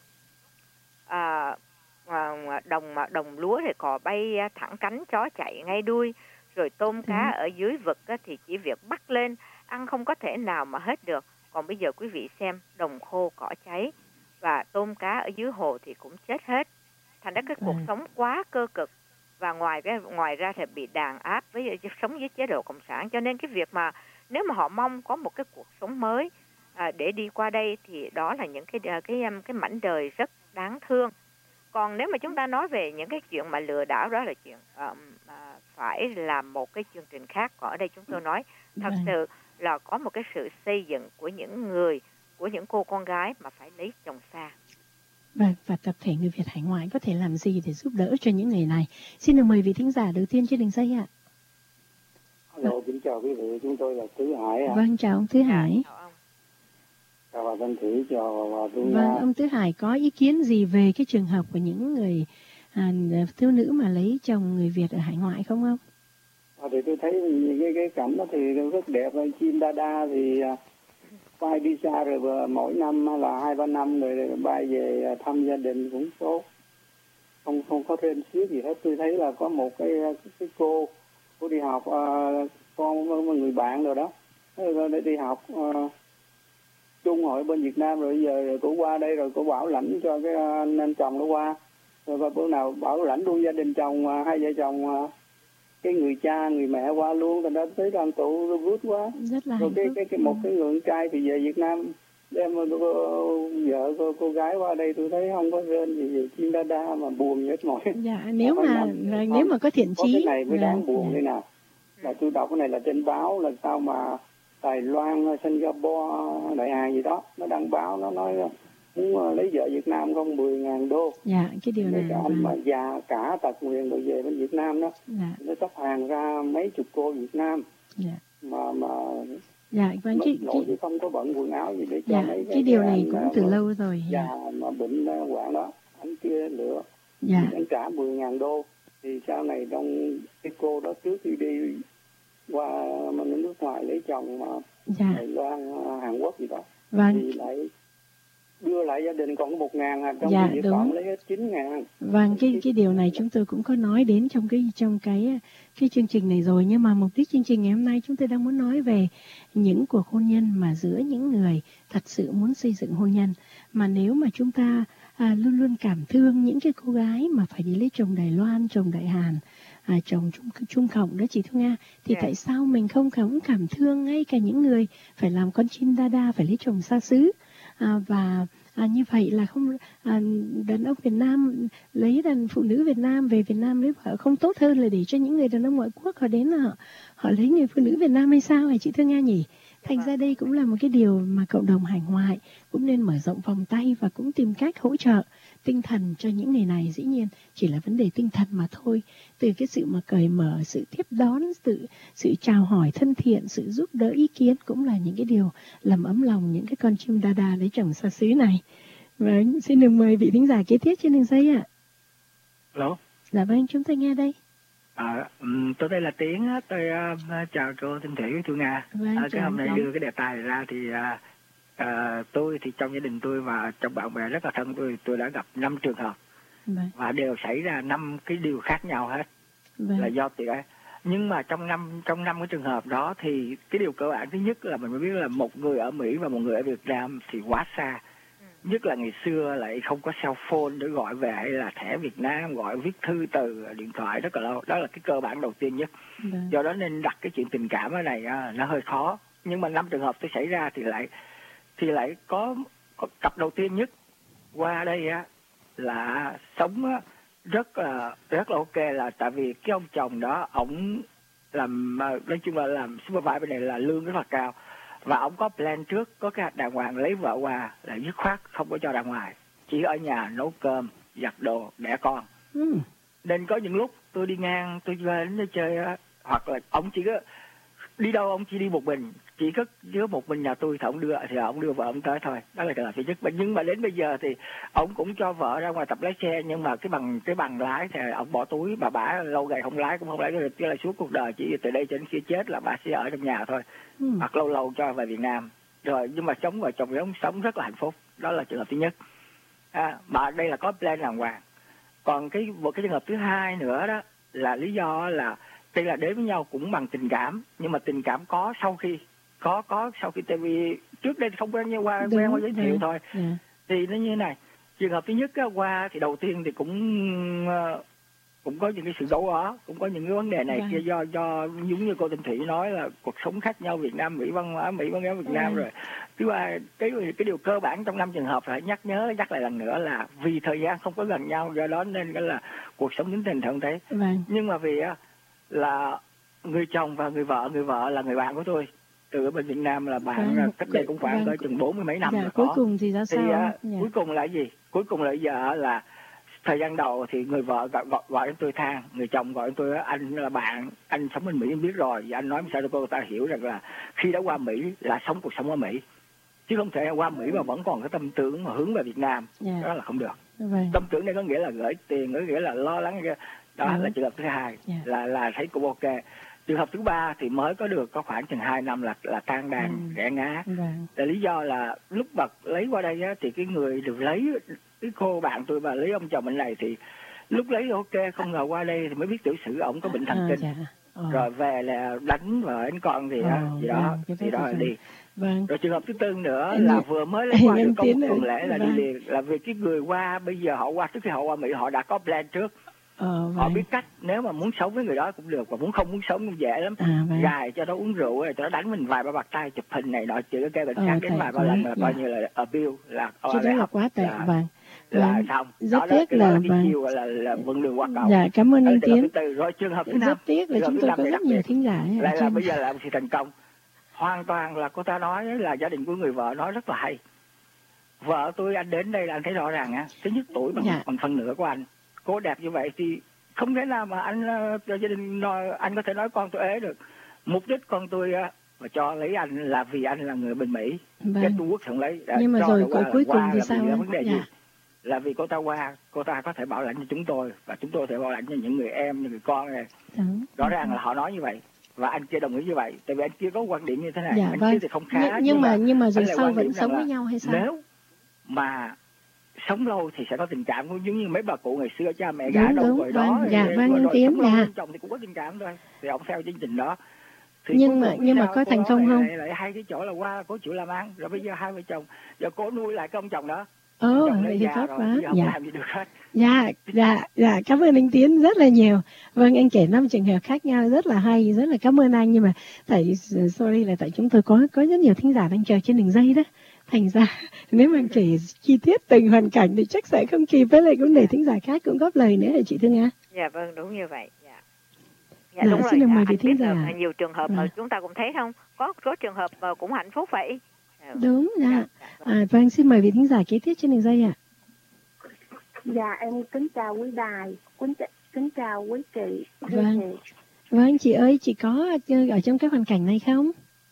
đồng lúa thì cò bay thẳng cánh, chó chạy ngay đuôi, rồi tôm cá ở dưới vực thì chỉ việc bắt lên ăn không có thể nào mà hết được. Còn bây giờ quý vị xem, đồng khô cỏ cháy và tôm cá ở dưới hồ thì cũng chết hết. Thành ra cái cuộc sống quá cơ cực, và ngoài ra thì bị đàn áp với sống với chế độ cộng sản. Cho nên cái việc mà nếu mà họ mong có một cái cuộc sống mới để đi qua đây thì đó là những cái mảnh đời rất đáng thương. Còn nếu mà chúng ta nói về những cái chuyện mà lừa đảo, đó là chuyện phải làm một cái chương trình khác. Còn ở đây chúng tôi nói thật sự là có một cái sự xây dựng của những cô con gái mà phải lấy chồng xa. Và tập thể người Việt hải ngoại có thể làm gì để giúp đỡ cho những người này? Xin được mời vị thính giả đầu tiên trên đường dây ạ. Hello, kính chào quý vị, chúng tôi là Tứ Hải. Vâng, chào ông Tứ Hải. Chào bà Văn Thủy, chào bà Phương. Vâng, ông Tứ Hải có ý kiến gì về cái trường hợp của những người thiếu nữ mà lấy chồng người Việt ở hải ngoại không ông? Thì tôi thấy cái cảnh đó thì rất đẹp. Chim đa đa thì bay đi xa rồi, mỗi năm là 2-3 năm rồi bay về thăm gia đình cũng tốt, không có thêm xíu gì hết. Tôi thấy là có một cái cô đi học, con người bạn rồi đó, để đi học Trung hội bên Việt Nam, rồi giờ cô qua đây rồi cô bảo lãnh cho cái anh chồng nó qua, rồi bữa nào bảo lãnh luôn gia đình chồng, hai vợ chồng cái người cha người mẹ qua luôn, thành ra tới đoàn tụ vui quá. Rất là Rồi hạnh phúc. cái một cái người con trai thì về Việt Nam đem vợ cô gái qua đây, tôi thấy không có rên gì về chim đa đa mà buồn hết mọi. Dạ, nếu mà có thiện Có chí. cái này mới đáng buồn Dạ. đây nào. Là tôi đọc cái này là trên báo là sao mà Đài Loan, Singapore, Đại Hàn gì đó, nó đăng báo nó nói muốn lấy vợ Việt Nam không 10.000 đô. Dạ, cái điều này. Cái anh mà già cả tật nguyền rồi về bên Việt Nam đó, Dạ. nó sắp hàng ra mấy chục cô Việt Nam. Dạ. Mà Dạ, vâng, nổi chứ không có bận quần áo gì để cho dạ, mấy cái điều này cũng từ mà lâu rồi. già mà bệnh hoạn đó, anh kia lựa. Dạ. Anh trả 10.000 đô thì sau này trong cái cô đó trước khi đi qua nước ngoài lấy chồng mà Dạ. Đài Loan, Hàn Quốc gì đó, Vâng. thì lại đưa lại gia đình còn có 1.000, trong Dạ, khi đúng. cộng lấy hết 9.000. Vâng, cái điều này chúng tôi cũng có nói đến trong cái chương trình này rồi, nhưng mà mục đích chương trình ngày hôm nay chúng tôi đang muốn nói về những cuộc hôn nhân mà giữa những người thật sự muốn xây dựng hôn nhân. Mà nếu mà chúng ta luôn luôn cảm thương những cái cô gái mà phải đi lấy chồng Đài Loan, chồng Đại Hàn, chồng Trung Cộng đó chị Thu Nga, thì tại sao mình không cảm thương ngay cả những người phải làm con chim đa đa, phải lấy chồng xa xứ, và như vậy là không đàn ông Việt Nam lấy phụ nữ Việt Nam về Việt Nam lấy vợ không tốt hơn là để cho những người đàn ông ngoại quốc họ đến họ lấy người phụ nữ Việt Nam hay sao hả chị Thương Nga nhỉ? Thành ra đây cũng là một cái điều mà cộng đồng hải ngoại cũng nên mở rộng vòng tay và cũng tìm cách hỗ trợ tinh thần cho những người này. Dĩ nhiên chỉ là vấn đề tinh thần mà thôi, từ cái sự mà cởi mở, sự tiếp đón, sự chào hỏi thân thiện, sự giúp đỡ ý kiến cũng là những cái điều làm ấm lòng những cái con chim đa đa lấy chồng xa xứ này. Vâng, xin được mời vị thính giả kế tiếp trên đường dây ạ. Alo. Dạ vâng, chúng tôi nghe đây. Tôi đây là Tiến, tôi chào cô Thanh Thủy với Thu Nga. Vâng, cái hôm nay đưa cái đề tài ra thì tôi thì trong gia đình tôi và trong bạn bè rất là thân tôi đã gặp 5 trường hợp. Vâng. Và đều xảy ra 5 cái điều khác nhau hết. Vâng. Là do tuổi. Nhưng mà trong năm cái trường hợp đó thì cái điều cơ bản thứ nhất là mình mới biết là một người ở Mỹ và một người ở Việt Nam thì quá xa. Nhất là ngày xưa lại không có cell phone để gọi về, hay là thẻ Việt Nam gọi viết thư từ điện thoại rất là lâu. Đó là cái cơ bản đầu tiên nhất. Do đó nên đặt cái chuyện tình cảm ở này nó hơi khó. Nhưng mà 5 trường hợp tôi xảy ra thì lại có cặp đầu tiên nhất qua đây là sống rất là ok, là tại vì cái ông chồng đó ổng làm nói chung là làm supervisor bên này là lương rất là cao. Và ông có plan trước, có cái đàng hoàng lấy vợ qua là dứt khoát không có cho ra ngoài, chỉ ở nhà nấu cơm, giặt đồ, đẻ con. Nên có những lúc tôi đi ngang, tôi về đến chơi hoặc là ông chỉ có đi đâu ông chỉ đi một mình, chỉ có một mình nhà tôi thì ông đưa vợ ông tới thôi. Đó là cái thứ nhất. Nhưng mà đến bây giờ thì ông cũng cho vợ ra ngoài tập lái xe, nhưng mà cái bằng lái thì ông bỏ túi, bà bả lâu ngày không lái cũng không lái được, chứ là suốt cuộc đời chỉ từ đây cho đến khi chết là bà sẽ ở trong nhà thôi. Hoặc lâu cho về Việt Nam rồi, nhưng mà sống vợ chồng sống rất là hạnh phúc. Đó là trường hợp thứ nhất. Mà đây là có plan đàng hoàng. Còn một cái trường hợp thứ hai nữa đó là lý do là đây là đến với nhau cũng bằng tình cảm, nhưng mà tình cảm có sau khi tại vì trước đây không quen nhau quen qua giới thiệu thôi. Thì nó như thế này, trường hợp thứ nhất qua thì đầu tiên thì cũng có những cái sự đấu đó, cũng có những cái vấn đề này kia do giống như cô Thanh Thủy nói là cuộc sống khác nhau, Việt Nam Mỹ văn hóa Việt Nam rồi. Thứ ba, cái điều cơ bản trong 5 trường hợp phải nhắc lại lần nữa là vì thời gian không có gần nhau, do đó nên cái là cuộc sống tính tình thuận thế. Nhưng mà vì là người chồng và người vợ là người bạn của tôi từ bên Việt Nam, là bạn cách đây cũng khoảng tới chừng 40 mấy năm rồi. Cuối cùng thì ra sao? Cuối cùng là gì? Cuối cùng là giờ là thời gian đầu thì người vợ gọi đến tôi than, người chồng gọi đến tôi, anh là bạn, anh sống bên Mỹ anh biết rồi, và anh nói sao cho cô ta hiểu rằng là khi đã qua Mỹ là sống cuộc sống ở Mỹ, chứ không thể qua Mỹ mà vẫn còn cái tâm tưởng mà hướng về Việt Nam. Đó là không được. Tâm tưởng đây có nghĩa là gửi tiền, có nghĩa là lo lắng. Đó là trường hợp thứ hai, là thấy cũng ok. Trường hợp thứ ba thì mới có khoảng chừng 2 năm là tan đàn rẽ ngá. Là lý do là lúc mà lấy qua đây thì cái người được lấy, cái cô bạn tôi và lấy ông chồng mình này thì lúc lấy ok, không ngờ qua đây thì mới biết tiểu sử ổng có bệnh thần kinh. Rồi về là đánh vợ đánh con thì gì đó là đi. Rồi trường hợp thứ tư nữa là vừa mới lấy qua được có một tuần lễ là đi liền, là vì cái người qua bây giờ họ qua trước khi họ qua Mỹ họ đã có plan trước. Họ vậy. biết cách, nếu mà muốn sống với người đó cũng được, và không muốn sống cũng dễ lắm. Vậy. Gài cho nó uống rượu, rồi cho nó đánh mình vài ba bạt tay, chụp hình này nọ, chữ cái bệnh khác đến vài ba quá. lần là coi như là abuse, là Chứ đó là quá tệ. Vâng. Là xong. Rất đó tiếc là là vâng đường qua cầu. Dạ, cảm ơn anh Tiến. Rồi trường hợp thứ 5. Rất tiếc là chúng tôi có rất nhiều thính giả lại là bây giờ là một sự thành công. Hoàn toàn là cô ta nói là gia đình của người vợ nói rất là hay. Vợ tôi, anh đến đây là anh thấy rõ ràng á, thứ nhất tuổi bằng phần nửa của anh. Cô đẹp như vậy thì không thể nào mà anh gia đình anh có thể nói con tôi ế được. Mục đích con tôi mà cho lấy anh là vì anh là người bên Mỹ, cái Trung Quốc không lấy. Nhưng mà rồi cuối cùng thì sao? Vấn đề gì? Là vì cô ta có thể bảo lãnh cho chúng tôi, và chúng tôi thể bảo lãnh cho những người em, những người con này. Rõ ràng là họ nói như vậy, và anh chưa đồng ý như vậy, tại vì anh chưa có quan điểm như thế này. Anh chưa thì không khá. Nhưng mà rồi sau vẫn sống với nhau hay sao? Nếu mà sống lâu thì sẽ có tình cảm, cũng giống như mấy bà cụ ngày xưa cha mẹ gả đâu rồi đó. Vâng, Tiến. Chồng thì cũng có tình cảm thôi, thì ông theo chương trình đó. Thì nhưng mà có thành công không? Lại hai cái chỗ là qua cô chịu làm ăn, rồi bây giờ hai vợ chồng, giờ cô nuôi lại cái ông chồng đó. Vậy thì tốt quá. Làm gì được hết. Dạ, cảm ơn anh Tiến rất là nhiều. Vâng, anh kể 5 trường hợp khác nhau rất là hay, rất là cảm ơn anh. Nhưng mà tại chúng tôi có rất nhiều thính giả đang chờ trên đường dây đó. Thành ra nếu mà kể chi tiết từng hoàn cảnh thì chắc sẽ không kịp, với lại cũng để thính giả khác cũng góp lời nữa, chị Thương Nga. Dạ vâng, đúng như vậy. Dạ đúng rồi. Xin được mời vị thính giả. Nhiều trường hợp mà chúng ta cũng thấy không, có số trường hợp mà cũng hạnh phúc vậy. Đúng. Vâng, xin mời vị thính giả kế tiếp trên đường dây ạ. Dạ, em kính chào quý đài, kính chào quý chị. Vâng, chị ơi, chị có ở trong cái hoàn cảnh này không?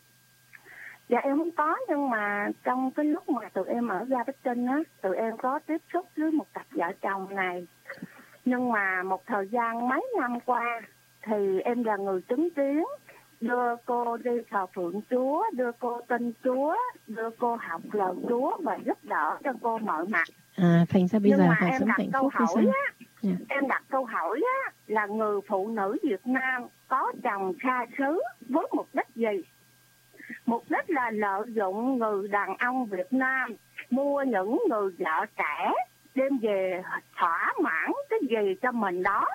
Dạ em không có, nhưng mà trong cái lúc mà tụi em ở Gia Bích Trinh á, tụi em có tiếp xúc với một cặp vợ chồng này. Nhưng mà một thời gian mấy năm qua thì em là người chứng kiến, đưa cô đi thờ phượng Chúa, đưa cô tin Chúa, đưa cô học lời Chúa và giúp đỡ cho cô mọi mặt. Thành ra bây giờ phải sống hạnh phúc hay sao? Em đặt câu hỏi á, là người phụ nữ Việt Nam có chồng xa xứ với mục đích gì? Mục đích là lợi dụng người đàn ông Việt Nam, mua những người vợ trẻ, đem về thỏa mãn cái gì cho mình đó.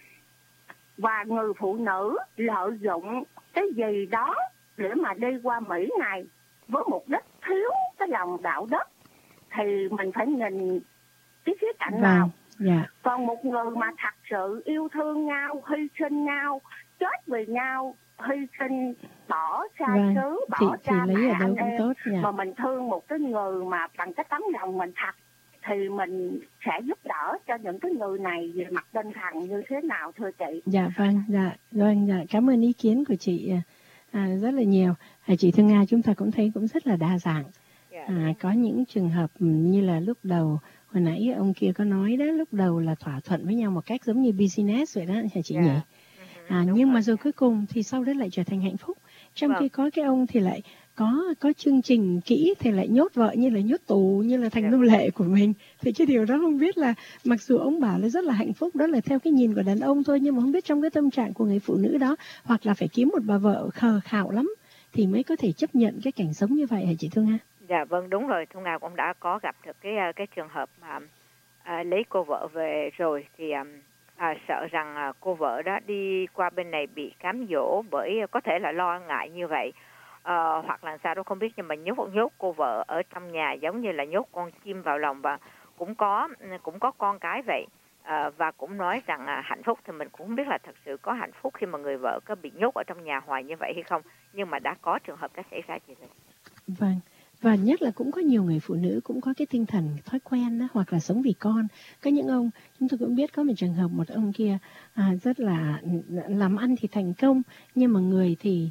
Và người phụ nữ lợi dụng cái gì đó để mà đi qua Mỹ này với mục đích thiếu cái lòng đạo đức, thì mình phải nhìn cái khía cạnh nào. Còn một người mà thật sự yêu thương nhau, hy sinh nhau, chết vì nhau, hy sinh, bỏ xa xứ, bỏ cha mẹ anh em, mà mình thương một cái người mà bằng cái tấm lòng mình thật, thì mình sẽ giúp đỡ cho những cái người này về mặt tinh thần như thế nào, thưa chị? Vâng, cảm ơn ý kiến của chị rất là nhiều. Chị Thương Nga, chúng ta cũng thấy cũng rất là đa dạng. Có những trường hợp như là lúc đầu, hồi nãy ông kia có nói đó, lúc đầu là thỏa thuận với nhau một cách giống như business vậy đó, hả chị nhỉ? Nhưng mà rồi cuối cùng thì sau đó lại trở thành hạnh phúc. Trong khi có cái ông thì lại có chương trình kỹ, thì lại nhốt vợ như là nhốt tù, như là thành nô lệ của mình. Thì cái điều đó không biết là, mặc dù ông bảo là rất là hạnh phúc, đó là theo cái nhìn của đàn ông thôi, nhưng mà không biết trong cái tâm trạng của người phụ nữ đó, hoặc là phải kiếm một bà vợ khờ khạo lắm thì mới có thể chấp nhận cái cảnh sống như vậy, hả chị Thương Nga? Dạ vâng, đúng rồi. Thu Nga cũng đã có gặp được cái trường hợp mà lấy cô vợ về rồi thì sợ rằng cô vợ đó đi qua bên này bị cám dỗ, bởi có thể là lo ngại như vậy, hoặc là sao đó không biết, nhưng mà nhốt cô vợ ở trong nhà giống như là nhốt con chim vào lòng, và cũng có con cái vậy. Và cũng nói rằng hạnh phúc thì mình cũng không biết là thật sự có hạnh phúc khi mà người vợ có bị nhốt ở trong nhà hoài như vậy hay không, nhưng mà đã có trường hợp đã xảy ra như vậy. Vâng. Và nhất là cũng có nhiều người phụ nữ cũng có cái tinh thần thói quen đó, hoặc là sống vì con. Có những ông, chúng tôi cũng biết có một trường hợp một ông kia rất là làm ăn thì thành công, nhưng mà người thì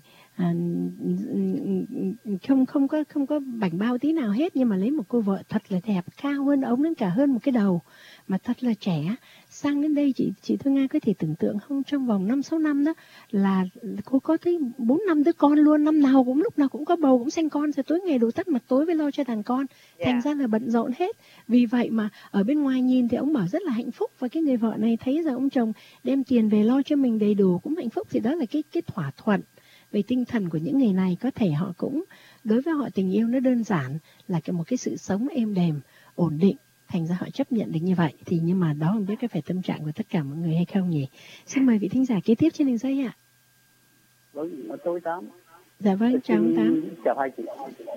không có bảnh bao tí nào hết, nhưng mà lấy một cô vợ thật là đẹp, cao hơn ông đến cả hơn một cái đầu, mà thật là trẻ. Sang đến đây chị Thương Nga có thể tưởng tượng không, trong vòng 5-6 năm đó là cô có tới 4-5 đứa con luôn, năm nào cũng lúc nào cũng có bầu, cũng sinh con, rồi tối ngày đủ tắt mặt tối với lo cho đàn con. Thành ra là bận rộn hết. Vì vậy mà ở bên ngoài nhìn thì ông bảo rất là hạnh phúc, và cái người vợ này thấy rằng ông chồng đem tiền về lo cho mình đầy đủ cũng hạnh phúc. Thì đó là cái thỏa thuận về tinh thần của những người này. Có thể họ cũng, đối với họ tình yêu nó đơn giản là một cái sự sống êm đềm, ổn định, thành ra họ chấp nhận được như vậy. Thì nhưng mà đó không biết có phải tâm trạng của tất cả mọi người hay không nhỉ? Xin mời vị thính giả kế tiếp trên đường dây ạ. Vâng, tôi Tám. Dạ vâng, chào ông Tám. Chào hai chị.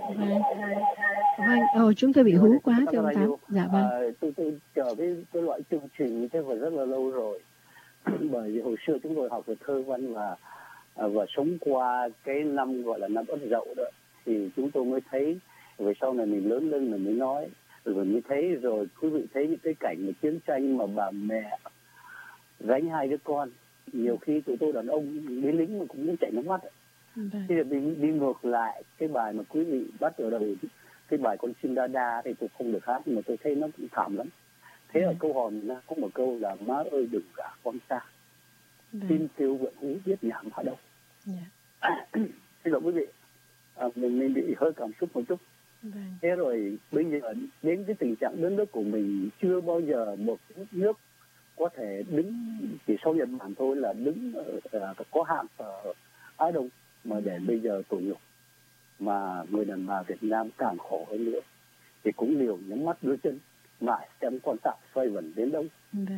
Vâng, chúng tôi bị hú quá thưa ông Tám. Dạ vâng. Tôi chờ cái loại chương trình như thế mà rất là lâu rồi. Bởi vì hồi xưa chúng tôi học về thơ văn và sống qua cái năm gọi là năm Ất Dậu đó, thì chúng tôi mới thấy, về sau này mình lớn lên mình mới nói, rồi mới thấy, rồi quý vị thấy những cái cảnh mà chiến tranh mà bà mẹ gánh hai đứa con, nhiều khi tụi tôi đàn ông đi lính mà cũng muốn chảy nước mắt. Thì là đi ngược lại cái bài mà quý vị bắt ở đầu, cái bài Con Chim Đa Đa thì tôi không được hát, nhưng mà tôi thấy nó cũng thảm lắm. Thế ở câu hò nó có một câu là má ơi đừng gả con xa, tim kêu vượng hú biết nhảm ở đâu. Xin lỗi quý vị, mình bị hơi cảm xúc một chút. Thế rồi bây giờ đến cái tình trạng đất nước của mình, chưa bao giờ một nước có thể đứng chỉ sau Nhật Bản thôi là đứng có hạng ở Á Đông mà để bây giờ tủi nhục, mà người đàn bà Việt Nam càng khổ hơn nữa, thì cũng liều nhắm mắt đưa chân mãi xem con tàu xoay vần đến đâu.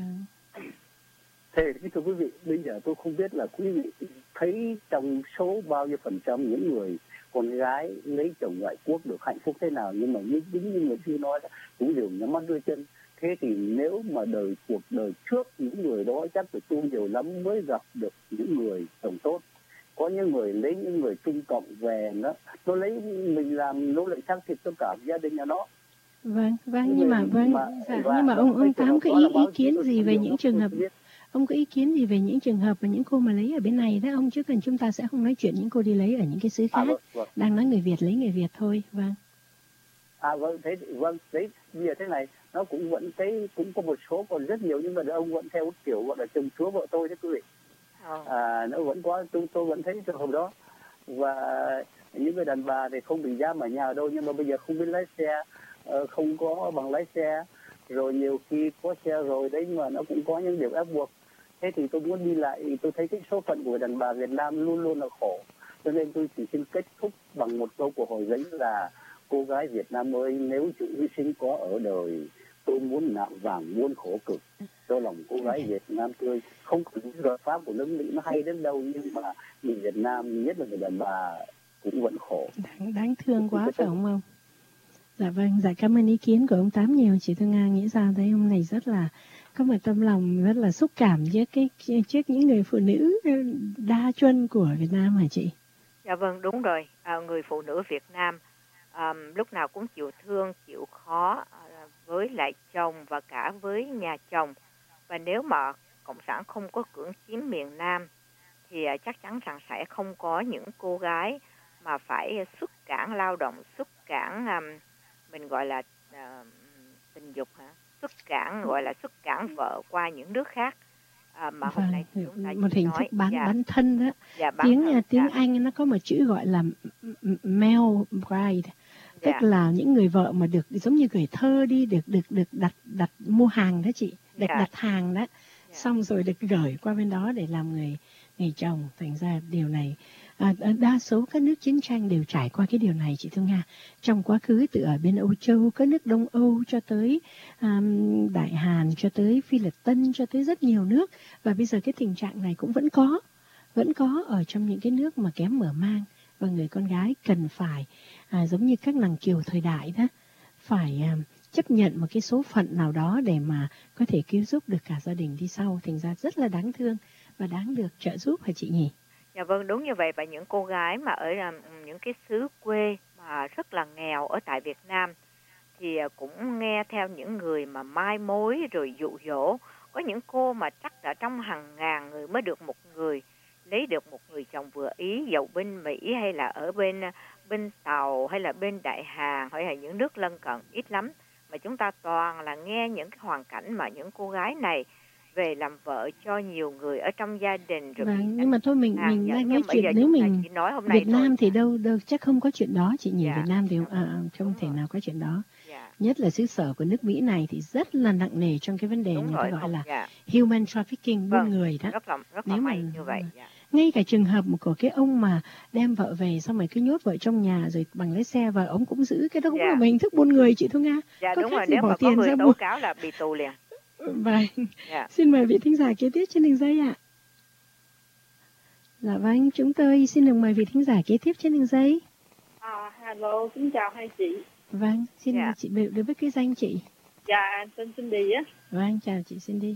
Thế thưa quý vị, bây giờ tôi không biết là quý vị thấy trong số bao nhiêu phần trăm những người con gái lấy chồng ngoại quốc được hạnh phúc thế nào, nhưng mà đúng như người kia nói là cũng liều nhắm mắt đưa chân. Thế thì nếu mà cuộc đời trước những người đó chắc phải tu nhiều lắm mới gặp được những người chồng tốt. Có những người lấy những người Trung Cộng về, nó lấy mình làm nô lệ xác thịt cho cả gia đình nhà nó. Vâng, nhưng mà ông Tám có ý kiến gì về những trường hợp, ông có ý kiến gì về những trường hợp mà những cô mà lấy ở bên này đó ông, chứ cần chúng ta sẽ không nói chuyện những cô đi lấy ở những cái xứ khác. Vâng. Đang nói người Việt lấy người Việt thôi. Vâng. Đấy, bây giờ thế này, nó cũng vẫn thấy cũng có một số, còn rất nhiều nhưng mà ông vẫn theo kiểu gọi là chồng chúa vợ tôi đấy quý vị. Nó vẫn có, tôi vẫn thấy trường hợp đó. Và những người đàn bà thì không bị giam ở nhà đâu, nhưng mà bây giờ không biết lái xe, không có bằng lái xe, rồi nhiều khi có xe rồi đấy mà nó cũng có những điều ép buộc. Thế thì tôi muốn đi lại, tôi thấy cái số phận của đàn bà Việt Nam luôn luôn là khổ, cho nên tôi chỉ xin kết thúc bằng một câu của Hồi Giấy là: cô gái Việt Nam ơi, nếu chữ hy sinh có ở đời, tôi muốn nạm vàng muôn khổ cực cho lòng cô gái Việt Nam tươi. Không có những luật pháp của nước Mỹ nó hay đến đâu, nhưng mà người Việt Nam, nhất là người đàn bà, cũng vẫn khổ. Đáng thương quá phải không? Dạ vâng, dạ cảm ơn ý kiến của ông Tám nhiều. Chị Thu Nga nghĩ sao thấy ông này rất là có một tâm lòng rất là xúc cảm trước những người phụ nữ đa chuân của Việt Nam hả chị? Dạ vâng, đúng rồi. Người phụ nữ Việt Nam lúc nào cũng chịu thương, chịu khó với lại chồng và cả với nhà chồng. Và nếu mà Cộng sản không có cưỡng chiếm miền Nam thì chắc chắn rằng sẽ không có những cô gái mà phải xuất cảng lao động, xuất cảng mình gọi là tình dục hả? Gọi là xuất cảng vợ qua những nước khác. Mà hôm nay chúng ta một hình thức bán thân đó. Dạ, tiếng Anh nó có một chữ gọi là male bride, tức là những người vợ mà được giống như gửi thơ đi, được đặt mua hàng đó chị, đặt hàng đó, xong rồi được gửi qua bên đó để làm người chồng. Thành ra điều này đa số các nước chiến tranh đều trải qua cái điều này chị Thu Nga. Trong quá khứ từ ở bên Âu Châu, các nước Đông Âu cho tới Đại Hàn, cho tới Phi Lật Tân, cho tới rất nhiều nước. Và bây giờ cái tình trạng này cũng vẫn có ở trong những cái nước mà kém mở mang. Và người con gái cần phải giống như các nàng kiều thời đại đó, phải chấp nhận một cái số phận nào đó để mà có thể cứu giúp được cả gia đình đi sau. Thành ra rất là đáng thương và đáng được trợ giúp hả chị nhỉ? Dạ vâng, đúng như vậy. Và những cô gái mà ở những cái xứ quê mà rất là nghèo ở tại Việt Nam thì cũng nghe theo những người mà mai mối rồi dụ dỗ. Có những cô mà chắc ở trong hàng ngàn người mới được một người lấy được một người chồng vừa ý, dầu bên Mỹ hay là ở bên Tàu hay là bên Đại Hàn hay là những nước lân cận, ít lắm. Mà chúng ta toàn là nghe những cái hoàn cảnh mà những cô gái này về làm vợ cho nhiều người ở trong gia đình. Rồi nhưng mà thôi mình đang nói chuyện, nếu mình Việt Nam thì đâu chắc không có chuyện đó chị nhỉ. Việt Nam thì không thể nào có chuyện đó. Nhất là xứ sở của nước Mỹ này thì rất là nặng nề trong cái vấn đề người ta gọi là human trafficking, buôn người đó. Rất là may như vậy. Ngay cả trường hợp của cái ông mà đem vợ về xong rồi cứ nhốt vợ trong nhà rồi bằng lái xe và ông cũng giữ, cái đó cũng Dạ. là một hình thức buôn người chị Thu Nga. Dạ Có đúng khác rồi, gì nếu bỏ mà có tiền người ra tố mua. cáo là bị tù liền. Vâng. Dạ. Xin mời vị thính giả kế tiếp trên đường dây ạ. Dạ vâng, chúng tôi xin được mời vị thính giả kế tiếp trên đường dây. Hello, xin chào hai chị. Vâng, xin Dạ. chị được biết cái danh chị. Dạ, tên Cindy á. Vâng, chào chị Cindy.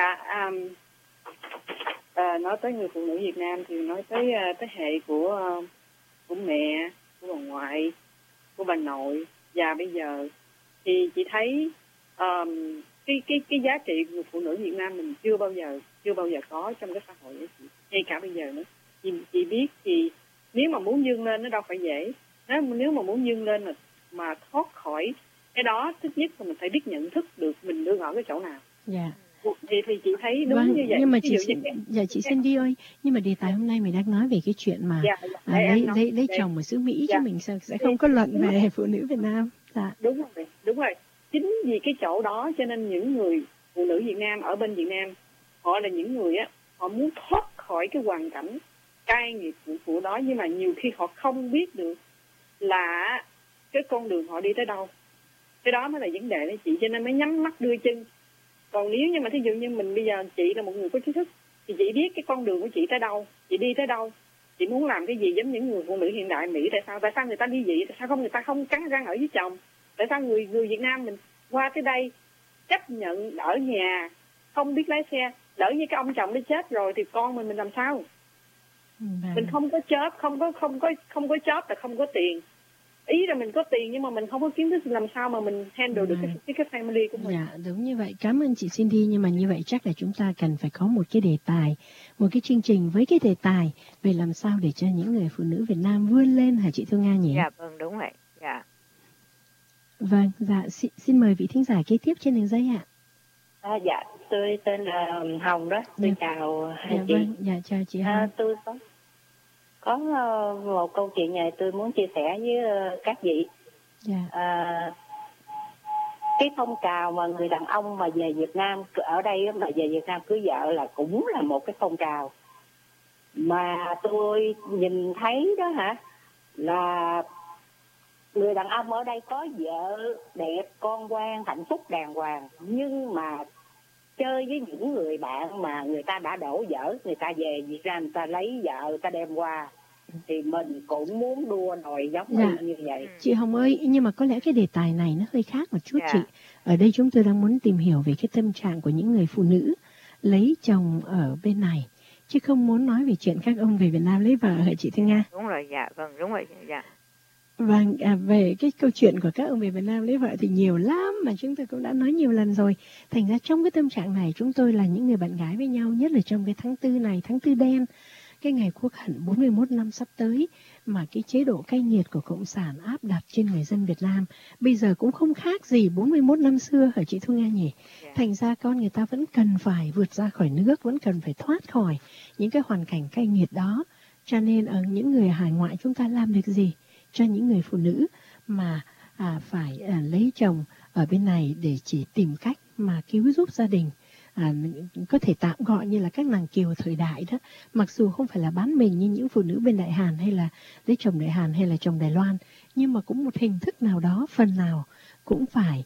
Nói tới người phụ nữ Việt Nam thì nói tới thế hệ của mẹ, của bà ngoại, của bà nội và bây giờ thì chị thấy cái giá trị của người phụ nữ Việt Nam mình chưa bao giờ có trong cái xã hội ấy chị. Ngay cả bây giờ nữa. Chị biết thì nếu mà muốn vươn lên nó đâu phải dễ. Nếu mà muốn vươn lên mà thoát khỏi cái đó, thứ nhất là mình phải biết nhận thức được mình đương ở cái chỗ nào. Dạ. Thì chị thấy đúng Vâng, như vậy. nhưng mà Ví chị dụ như chị Cindy ơi, nhưng mà đề tài hôm nay mình đang nói về cái chuyện mà lấy chồng ở xứ Mỹ, chứ mình sẽ không có luận về phụ nữ Việt Nam. Dạ. Đúng rồi. Chính vì cái chỗ đó cho nên những người phụ nữ Việt Nam ở bên Việt Nam, họ là những người á, họ muốn thoát khỏi cái hoàn cảnh cai nghiệt của đó, nhưng mà nhiều khi họ không biết được là cái con đường họ đi tới đâu. Cái đó mới là vấn đề đấy chị, cho nên mới nhắm mắt đưa chân. Còn nếu như mà thí dụ như mình bây giờ chị là một người có trí thức thì chị biết cái con đường của chị tới đâu, chị đi tới đâu, chị muốn làm cái gì. Giống những người phụ nữ hiện đại Mỹ, tại sao người ta ly dị, tại sao người ta không cắn răng ở với chồng, tại sao người Việt Nam mình qua tới đây chấp nhận ở nhà không biết lái xe, lỡ như cái ông chồng nó chết rồi thì con mình làm sao? Mình không có job, không có job là không có tiền. Ý là mình có tiền nhưng mà mình không có kiến thức, làm sao mà mình handle được cái family của mình. Dạ, đúng như vậy. Cảm ơn chị Cindy, nhưng mà như vậy chắc là chúng ta cần phải có một cái đề tài, một cái chương trình với cái đề tài về làm sao để cho những người phụ nữ Việt Nam vươn lên hả chị Thu Nga nhỉ? Dạ vâng, đúng vậy. Dạ. Vâng, dạ, xin mời vị thính giả kế tiếp trên đường dây ạ. Dạ, tôi tên là Hồng đó. Tôi chào hai chị. Vâng, dạ chào chị Hồng. Tôi có một câu chuyện này tôi muốn chia sẻ với các vị. Dạ. Cái phong trào mà người đàn ông mà về Việt Nam, ở đây mà về Việt Nam cưới vợ là cũng là một cái phong trào. Mà tôi nhìn thấy đó là người đàn ông ở đây có vợ đẹp, con ngoan, hạnh phúc đàng hoàng, nhưng mà chơi với những người bạn mà người ta đã đổ vỡ, người ta về Việt Nam, người ta lấy vợ, người ta đem qua, thì mình cũng muốn đua đòi giống như vậy. Chị Hồng ơi, nhưng mà có lẽ cái đề tài này nó hơi khác một chút chị. Ở đây chúng tôi đang muốn tìm hiểu về cái tâm trạng của những người phụ nữ lấy chồng ở bên này, chứ không muốn nói về chuyện các ông về Việt Nam lấy vợ hả chị Thư Nga? Đúng rồi, dạ, vâng, đúng rồi, dạ. Vâng, về cái câu chuyện của các ông về Việt Nam lấy vợ thì nhiều lắm, mà chúng tôi cũng đã nói nhiều lần rồi. Thành ra trong cái tâm trạng này, chúng tôi là những người bạn gái với nhau, nhất là trong cái tháng 4 này, tháng 4 đen, cái ngày quốc hận 41 năm sắp tới, mà cái chế độ cai nghiệt của Cộng sản áp đặt trên người dân Việt Nam bây giờ cũng không khác gì 41 năm xưa hả chị Thu Nga nhỉ? Thành ra con người ta vẫn cần phải vượt ra khỏi nước, vẫn cần phải thoát khỏi những cái hoàn cảnh cai nghiệt đó. Cho nên ở những người hải ngoại chúng ta làm được gì cho những người phụ nữ mà phải lấy chồng ở bên này để chỉ tìm cách mà cứu giúp gia đình, có thể tạm gọi như là các nàng kiều thời đại đó, mặc dù không phải là bán mình như những phụ nữ bên Đại Hàn hay là lấy chồng Đại Hàn hay là chồng Đài Loan, nhưng mà cũng một hình thức nào đó, phần nào cũng phải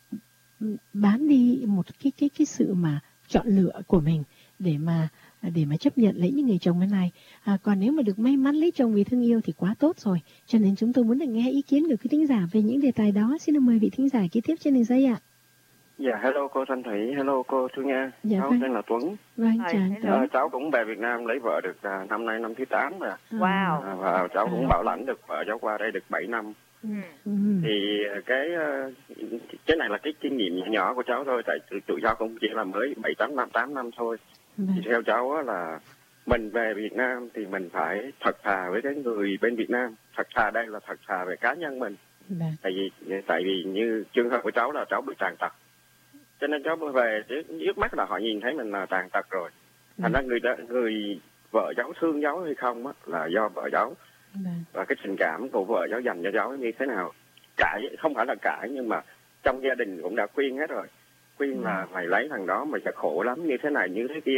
bán đi một cái sự mà chọn lựa của mình để mà chấp nhận lấy những người chồng bên này. Còn nếu mà được may mắn lấy chồng vì thương yêu thì quá tốt rồi. Cho nên chúng tôi muốn được nghe ý kiến của quý thính giả về những đề tài đó. Xin mời vị thính giả kế tiếp trên đường dây ạ. Dạ, hello cô Thanh Thủy, hello cô Thu Nga. Dạ, cháu tên là Tuấn. Vâng, chào cháu cũng về Việt Nam lấy vợ được năm nay năm thứ 8 rồi. Wow. Và cháu cũng bảo lãnh được vợ cháu qua đây được 7 năm. Thì cái này là cái kinh nghiệm nhỏ nhỏ của cháu thôi, tại tụi cháu cũng chỉ là mới 8 năm thôi. Thì theo cháu là mình về Việt Nam thì mình phải thật thà với cái người bên Việt Nam. Thật thà đây là thật thà về cá nhân mình. Tại vì như trường hợp của cháu là cháu bị tàn tật, cho nên cháu về trước mắt là họ nhìn thấy mình là tàn tật rồi. Thành ra người vợ cháu thương cháu hay không á, là do vợ cháu. Và cái tình cảm của vợ cháu dành cho cháu như thế nào, không phải là cãi, nhưng mà trong gia đình cũng đã khuyên hết rồi, khuyên là mày lấy thằng đó mày sẽ khổ lắm như thế này như thế kia,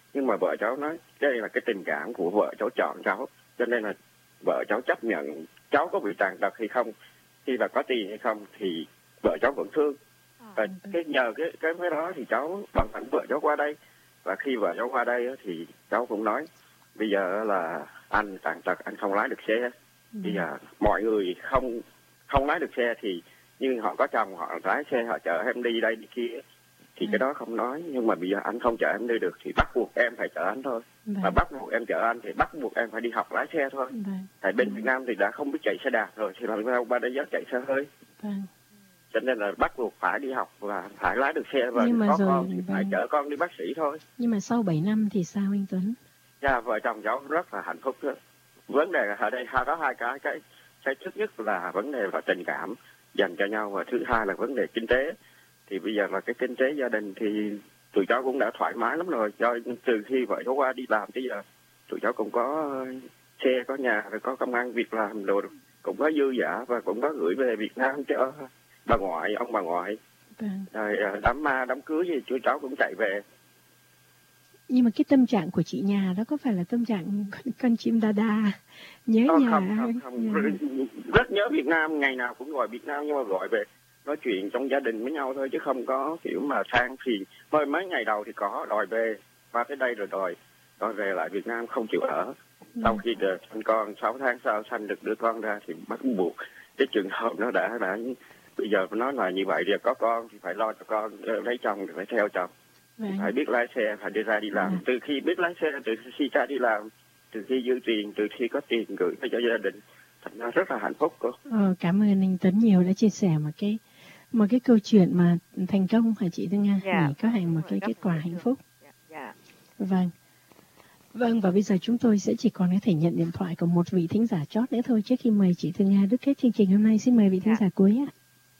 Nhưng mà vợ cháu nói đây là cái tình cảm của vợ cháu chọn cháu, cho nên là vợ cháu chấp nhận cháu có bị tàn tật hay không, khi là có tiền hay không thì vợ cháu vẫn thương. Và nhờ cái đó thì cháu bằng phẳng vợ cháu qua đây. Và khi vợ cháu qua đây thì cháu cũng nói bây giờ là anh tàn tật, anh không lái được xe. Bây giờ mọi người không lái được xe thì nhưng họ có chồng họ lái xe, họ chở em đi đây đi kia thì cái đó không nói. Nhưng mà bây giờ anh không chở em đi được thì bắt buộc em phải chở anh thôi. Và bắt buộc em chở anh thì bắt buộc em phải đi học lái xe thôi. Tại bên Việt Nam thì đã không biết chạy xe đạp rồi thì làm sao qua đây dám chạy xe hơi. Cho nên là bắt buộc phải đi học và phải lái được xe, và có rồi, con thì phải chở con đi bác sĩ thôi. Nhưng mà sau 7 năm thì sao anh Tuấn? Dạ, vợ chồng cháu rất là hạnh phúc. Vấn đề ở đây có hai cái thứ nhất là vấn đề là tình cảm dành cho nhau, và thứ hai là vấn đề kinh tế. Thì bây giờ là cái kinh tế gia đình thì tụi cháu cũng đã thoải mái lắm rồi, do từ khi vợ cháu qua đi làm tới giờ tụi cháu cũng có xe, có nhà, rồi có công ăn việc làm đồ, cũng có dư giả và cũng có gửi về Việt Nam cho bà ngoại, ông bà ngoại. Rồi đám cưới gì tụi cháu cũng chạy về. Nhưng mà cái tâm trạng của chị nhà đó có phải là tâm trạng con chim đa đa nhớ nhà không. Rất nhớ Việt Nam, ngày nào cũng gọi Việt Nam, nhưng mà gọi về nói chuyện trong gia đình với nhau thôi, chứ không có kiểu mà than phiền. Mấy ngày đầu thì có đòi về, qua tới đây rồi đòi về lại Việt Nam, không chịu ở. Sau khi sinh con 6 tháng sau sanh được đứa con ra thì bắt buộc cái trường hợp nó đã bây giờ nó là như vậy, thì có con thì phải lo cho con, lấy chồng thì phải theo chồng. Phải biết lái xe, phải đi ra đi làm. Từ khi biết lái xe, từ khi ra đi làm, từ khi dư tiền, từ khi có tiền gửi cho gia đình, thành ra rất là hạnh phúc cô. Cảm ơn anh Tuấn nhiều đã chia sẻ một cái câu chuyện mà thành công hả chị Thương Nga? Có một cái kết quả hạnh phúc. Vâng, và bây giờ chúng tôi sẽ chỉ còn có thể nhận điện thoại của một vị thính giả chót nữa thôi trước khi mời chị Thương Nga đúc kết chương trình hôm nay. Xin mời vị thính giả cuối ạ.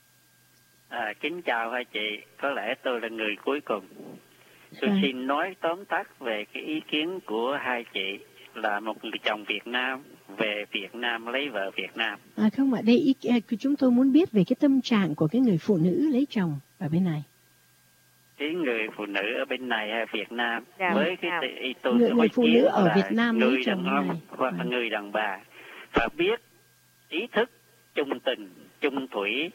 Kính chào hai chị, có lẽ tôi là người cuối cùng. Tôi xin nói tóm tắt về cái ý kiến của hai chị là một người chồng Việt Nam về Việt Nam lấy vợ Việt Nam. Không ạ, đây chúng tôi muốn biết về cái tâm trạng của cái người phụ nữ lấy chồng ở bên này. Cái người phụ nữ ở bên này hay Việt Nam với cái tôi người phụ nữ ở Việt Nam lấy chồng này hoặc là người đàn bà phải biết ý thức chung tình, chung thủy,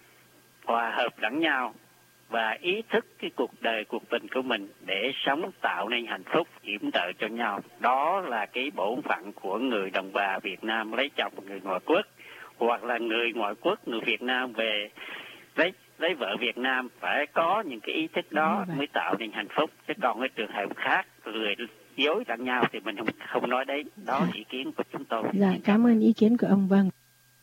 hòa hợp lẫn nhau và ý thức cái cuộc đời, cuộc tình của mình để sống tạo nên hạnh phúc, yểm trợ cho nhau. Đó là cái bổn phận của người đàn bà Việt Nam lấy chồng người ngoại quốc, hoặc là người ngoại quốc, người Việt Nam về lấy vợ Việt Nam, phải có những cái ý thức đó mới tạo nên hạnh phúc. Chứ còn cái trường hợp khác, người dối lẫn nhau thì mình không nói đến. Đó là ý kiến của chúng tôi. Dạ, cảm ơn ý kiến của ông. Vâng.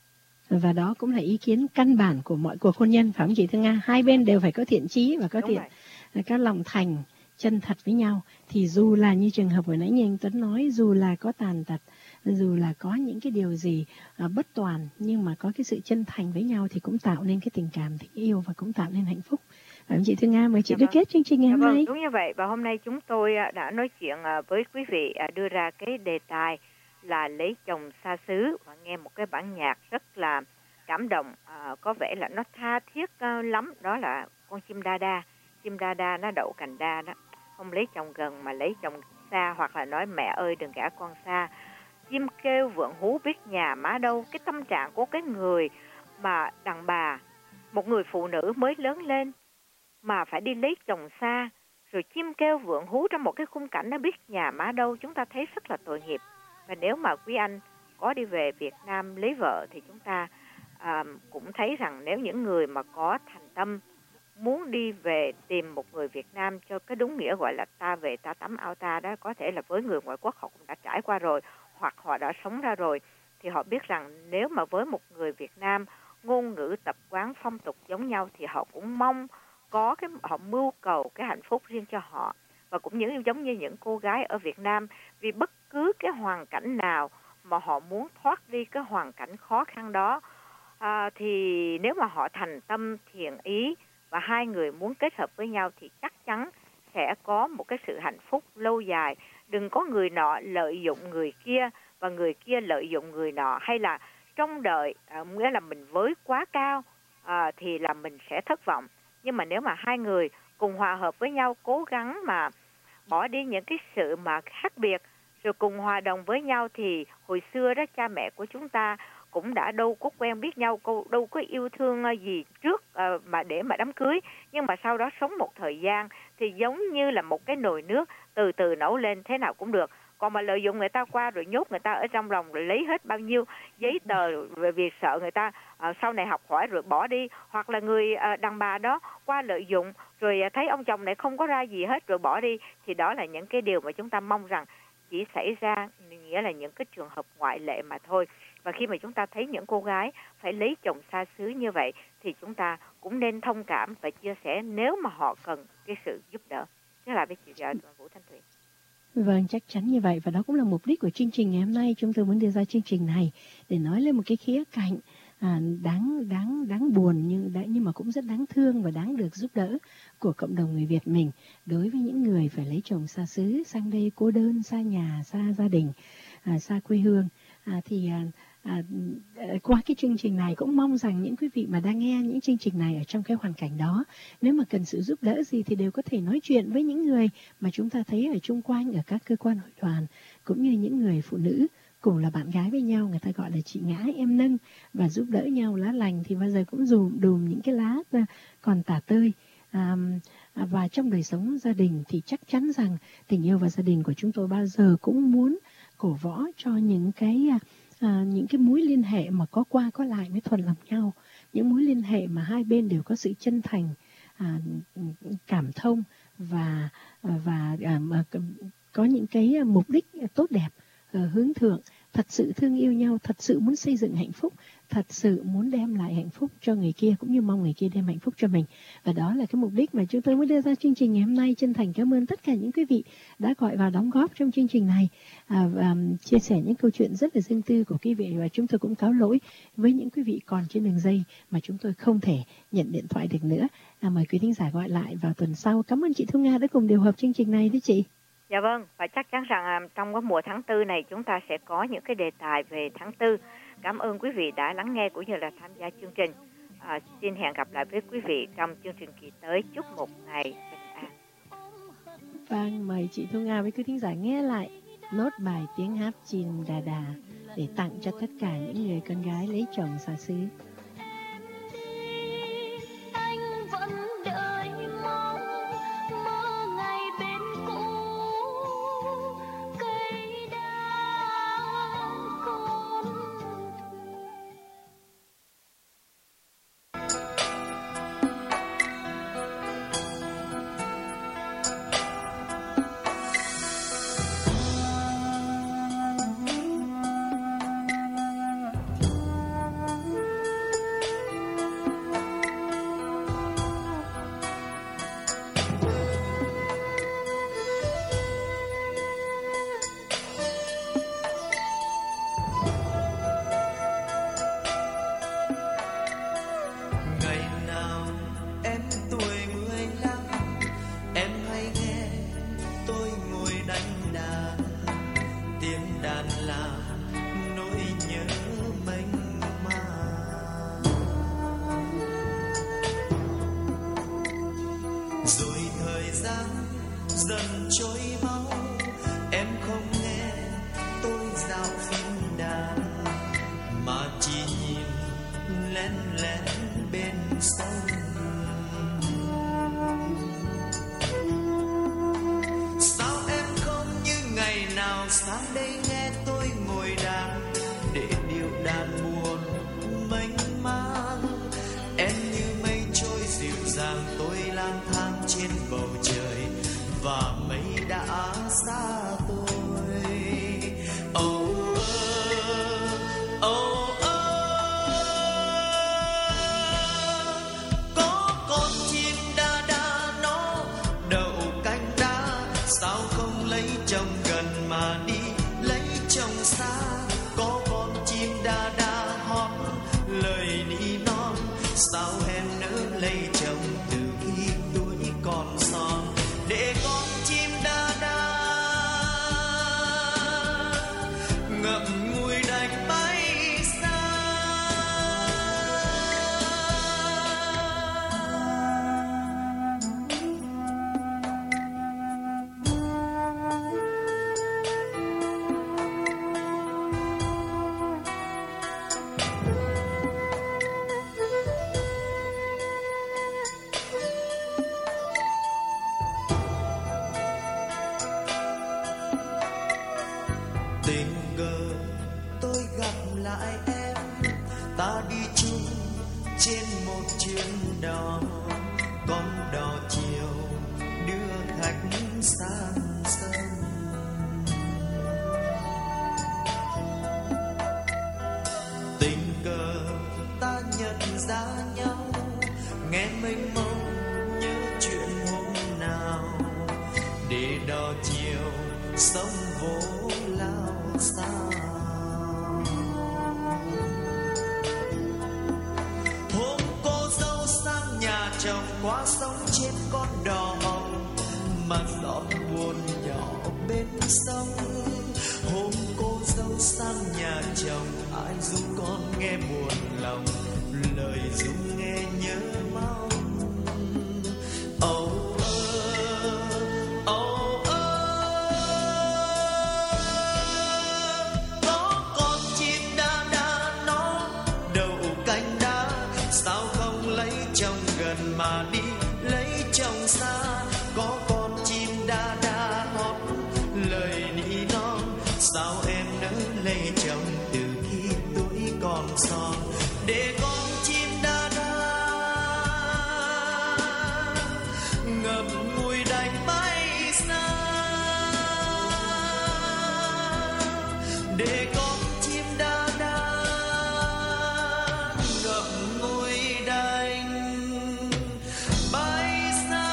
Và đó cũng là ý kiến căn bản của mọi cuộc hôn nhân, phải không chị Thương Nga? Hai bên đều phải có thiện chí và có lòng thành chân thật với nhau. Thì dù là như trường hợp vừa nãy như anh Tuấn nói, dù là có tàn tật, dù là có những cái điều gì bất toàn, nhưng mà có cái sự chân thành với nhau thì cũng tạo nên cái tình cảm, tình yêu và cũng tạo nên hạnh phúc. Chị Thương Nga, mời chị đúc kết chương trình ngày hôm nay. Đúng như vậy, và hôm nay chúng tôi đã nói chuyện với quý vị, đưa ra cái đề tài là lấy chồng xa xứ, và nghe một cái bản nhạc rất là cảm động, có vẻ là nó tha thiết lắm. Đó là con chim đa đa. Chim đa đa nó đậu cành đa đó, không lấy chồng gần mà lấy chồng xa, hoặc là nói mẹ ơi đừng gả con xa. Chim kêu vượn hú biết nhà má đâu. Cái tâm trạng của cái người mà đàn bà, một người phụ nữ mới lớn lên mà phải đi lấy chồng xa, rồi chim kêu vượn hú trong một cái khung cảnh nó biết nhà má đâu, chúng ta thấy rất là tội nghiệp. Và nếu mà quý anh có đi về Việt Nam lấy vợ thì chúng ta cũng thấy rằng nếu những người mà có thành tâm muốn đi về tìm một người Việt Nam cho cái đúng nghĩa gọi là ta về ta tắm ao ta đó, có thể là với người ngoại quốc họ cũng đã trải qua rồi, hoặc họ đã sống ra rồi, thì họ biết rằng nếu mà với một người Việt Nam ngôn ngữ tập quán phong tục giống nhau thì họ cũng mong có họ mưu cầu cái hạnh phúc riêng cho họ. Và cũng giống như những cô gái ở Việt Nam, vì bất cứ cái hoàn cảnh nào mà họ muốn thoát đi cái hoàn cảnh khó khăn đó, thì nếu mà họ thành tâm thiện ý và hai người muốn kết hợp với nhau thì chắc chắn sẽ có một cái sự hạnh phúc lâu dài. Đừng có người nọ lợi dụng người kia và người kia lợi dụng người nọ, hay là trông đợi, nghĩa là mình với quá cao thì là mình sẽ thất vọng. Nhưng mà nếu mà hai người cùng hòa hợp với nhau, cố gắng mà bỏ đi những cái sự mà khác biệt rồi cùng hòa đồng với nhau. Thì hồi xưa đó cha mẹ của chúng ta cũng đã đâu có quen biết nhau, đâu có yêu thương gì trước mà để mà đám cưới. Nhưng mà sau đó sống một thời gian thì giống như là một cái nồi nước từ từ nấu lên, thế nào cũng được. Còn mà lợi dụng người ta qua rồi nhốt người ta ở trong lòng, rồi lấy hết bao nhiêu giấy tờ vì sợ người ta sau này học hỏi rồi bỏ đi. Hoặc là người đàn bà đó qua lợi dụng rồi thấy ông chồng này không có ra gì hết rồi bỏ đi. Thì đó là những cái điều mà chúng ta mong rằng chỉ xảy ra, nghĩa là những cái trường hợp ngoại lệ mà thôi. Và khi mà chúng ta thấy những cô gái phải lấy chồng xa xứ như vậy thì chúng ta cũng nên thông cảm và chia sẻ nếu mà họ cần cái sự giúp đỡ. Thế là với chị Vũ Thanh Thủy. Vâng, chắc chắn như vậy. Và đó cũng là mục đích của chương trình ngày hôm nay. Chúng tôi muốn đưa ra chương trình này để nói lên một cái khía cạnh đáng buồn nhưng mà cũng rất đáng thương và đáng được giúp đỡ của cộng đồng người Việt mình, đối với những người phải lấy chồng xa xứ, sang đây cô đơn, xa nhà, xa gia đình, xa quê hương. Qua cái chương trình này cũng mong rằng những quý vị mà đang nghe những chương trình này ở trong cái hoàn cảnh đó, nếu mà cần sự giúp đỡ gì thì đều có thể nói chuyện với những người mà chúng ta thấy ở chung quanh, ở các cơ quan hội đoàn, cũng như những người phụ nữ cùng là bạn gái với nhau, người ta gọi là chị ngã em nâng, và giúp đỡ nhau. Lá lành thì bao giờ cũng đùm những cái lá còn tả tơi. Và trong đời sống gia đình thì chắc chắn rằng tình yêu và gia đình của chúng tôi bao giờ cũng muốn cổ võ cho những cái mối liên hệ mà có qua có lại mới thuận lòng nhau, những mối liên hệ mà hai bên đều có sự chân thành, cảm thông và có những cái mục đích tốt đẹp, hướng thượng, thật sự thương yêu nhau, thật sự muốn xây dựng hạnh phúc, thật sự muốn đem lại hạnh phúc cho người kia cũng như mong người kia đem hạnh phúc cho mình. Và đó là cái mục đích mà chúng tôi muốn đưa ra chương trình ngày hôm nay. Chân thành cảm ơn tất cả những quý vị đã gọi vào đóng góp trong chương trình này và chia sẻ những câu chuyện rất là riêng tư của quý vị. Và chúng tôi cũng cáo lỗi với những quý vị còn trên đường dây mà chúng tôi không thể nhận điện thoại được nữa. Mời quý thính giả gọi lại vào tuần sau. Cảm ơn chị Thu Nga đã cùng điều hợp chương trình này với chị. Dạ vâng, và chắc chắn rằng trong cái mùa tháng 4 này chúng ta sẽ có những cái đề tài về tháng 4. Cảm ơn quý vị đã lắng nghe cũng như là tham gia chương trình. Xin hẹn gặp lại với quý vị trong chương trình kỳ tới. Chúc một ngày bình an. Vâng, mời chị Thu Nga với quý thính giả nghe lại nốt bài tiếng hát Chim Đà Đà để tặng cho tất cả những người con gái lấy chồng xa xứ. lại em, ta đi chung trên một chuyến đò, con đò chiều đưa khách sang sông. Tình cờ ta nhận ra nhau, nghe mênh mông nhớ chuyện hôm nào, để đò chiều sông vỗ lao sao. Hôm cô dâu sang nhà chồng qua sông trên con đò hồng, mà gió buồn nhỏ bên sông. Hôm cô dâu sang nhà chồng, ai ru con nghe buồn lòng, lời ru nghe nhớ mong. Âu ơ, âu ơ, có con chim đa đa nó đậu cánh đá, sao không lấy chồng gần mà đi lấy chồng xa. Có con chim đa đa hót lời nỉ non, sao em nỡ lấy chồng từ khi tuổi còn son. Để con chim đa đa ngậm ngùi đành bay xa, để con chim đa đa ngậm ngùi đành bay xa.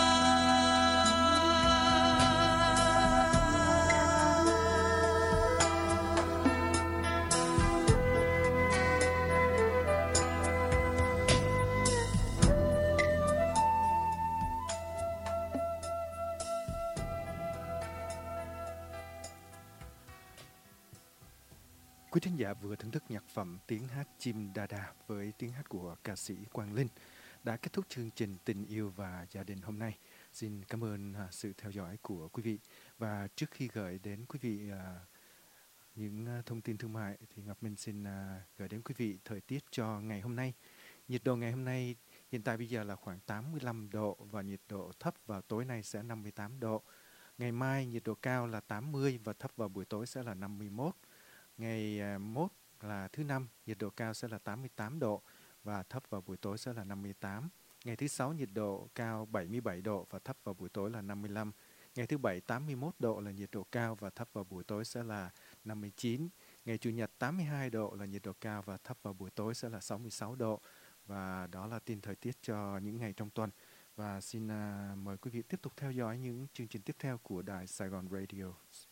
Quý thính giả vừa thưởng thức nhạc phẩm Tiếng hát chim đa đa với tiếng hát của ca sĩ Quang Linh đã kết thúc chương trình Tình yêu và gia đình hôm nay. Xin cảm ơn sự theo dõi của quý vị. Và trước khi gửi đến quý vị những thông tin thương mại thì Ngọc Minh xin gửi đến quý vị thời tiết cho ngày hôm nay. Nhiệt độ ngày hôm nay hiện tại bây giờ là khoảng 85 độ và nhiệt độ thấp vào tối nay sẽ 58 độ. Ngày mai nhiệt độ cao là 80 và thấp vào buổi tối sẽ là 51. Ngày mốt là thứ Năm, nhiệt độ cao sẽ là 88 độ và thấp vào buổi tối sẽ là 58. Ngày thứ Sáu nhiệt độ cao 77 độ và thấp vào buổi tối là 55. Ngày thứ Bảy 81 độ là nhiệt độ cao và thấp vào buổi tối sẽ là 59. Ngày Chủ nhật 82 độ là nhiệt độ cao và thấp vào buổi tối sẽ là 66 độ. Và đó là tin thời tiết cho những ngày trong tuần. Và xin mời quý vị tiếp tục theo dõi những chương trình tiếp theo của Đài Sài Gòn Radio.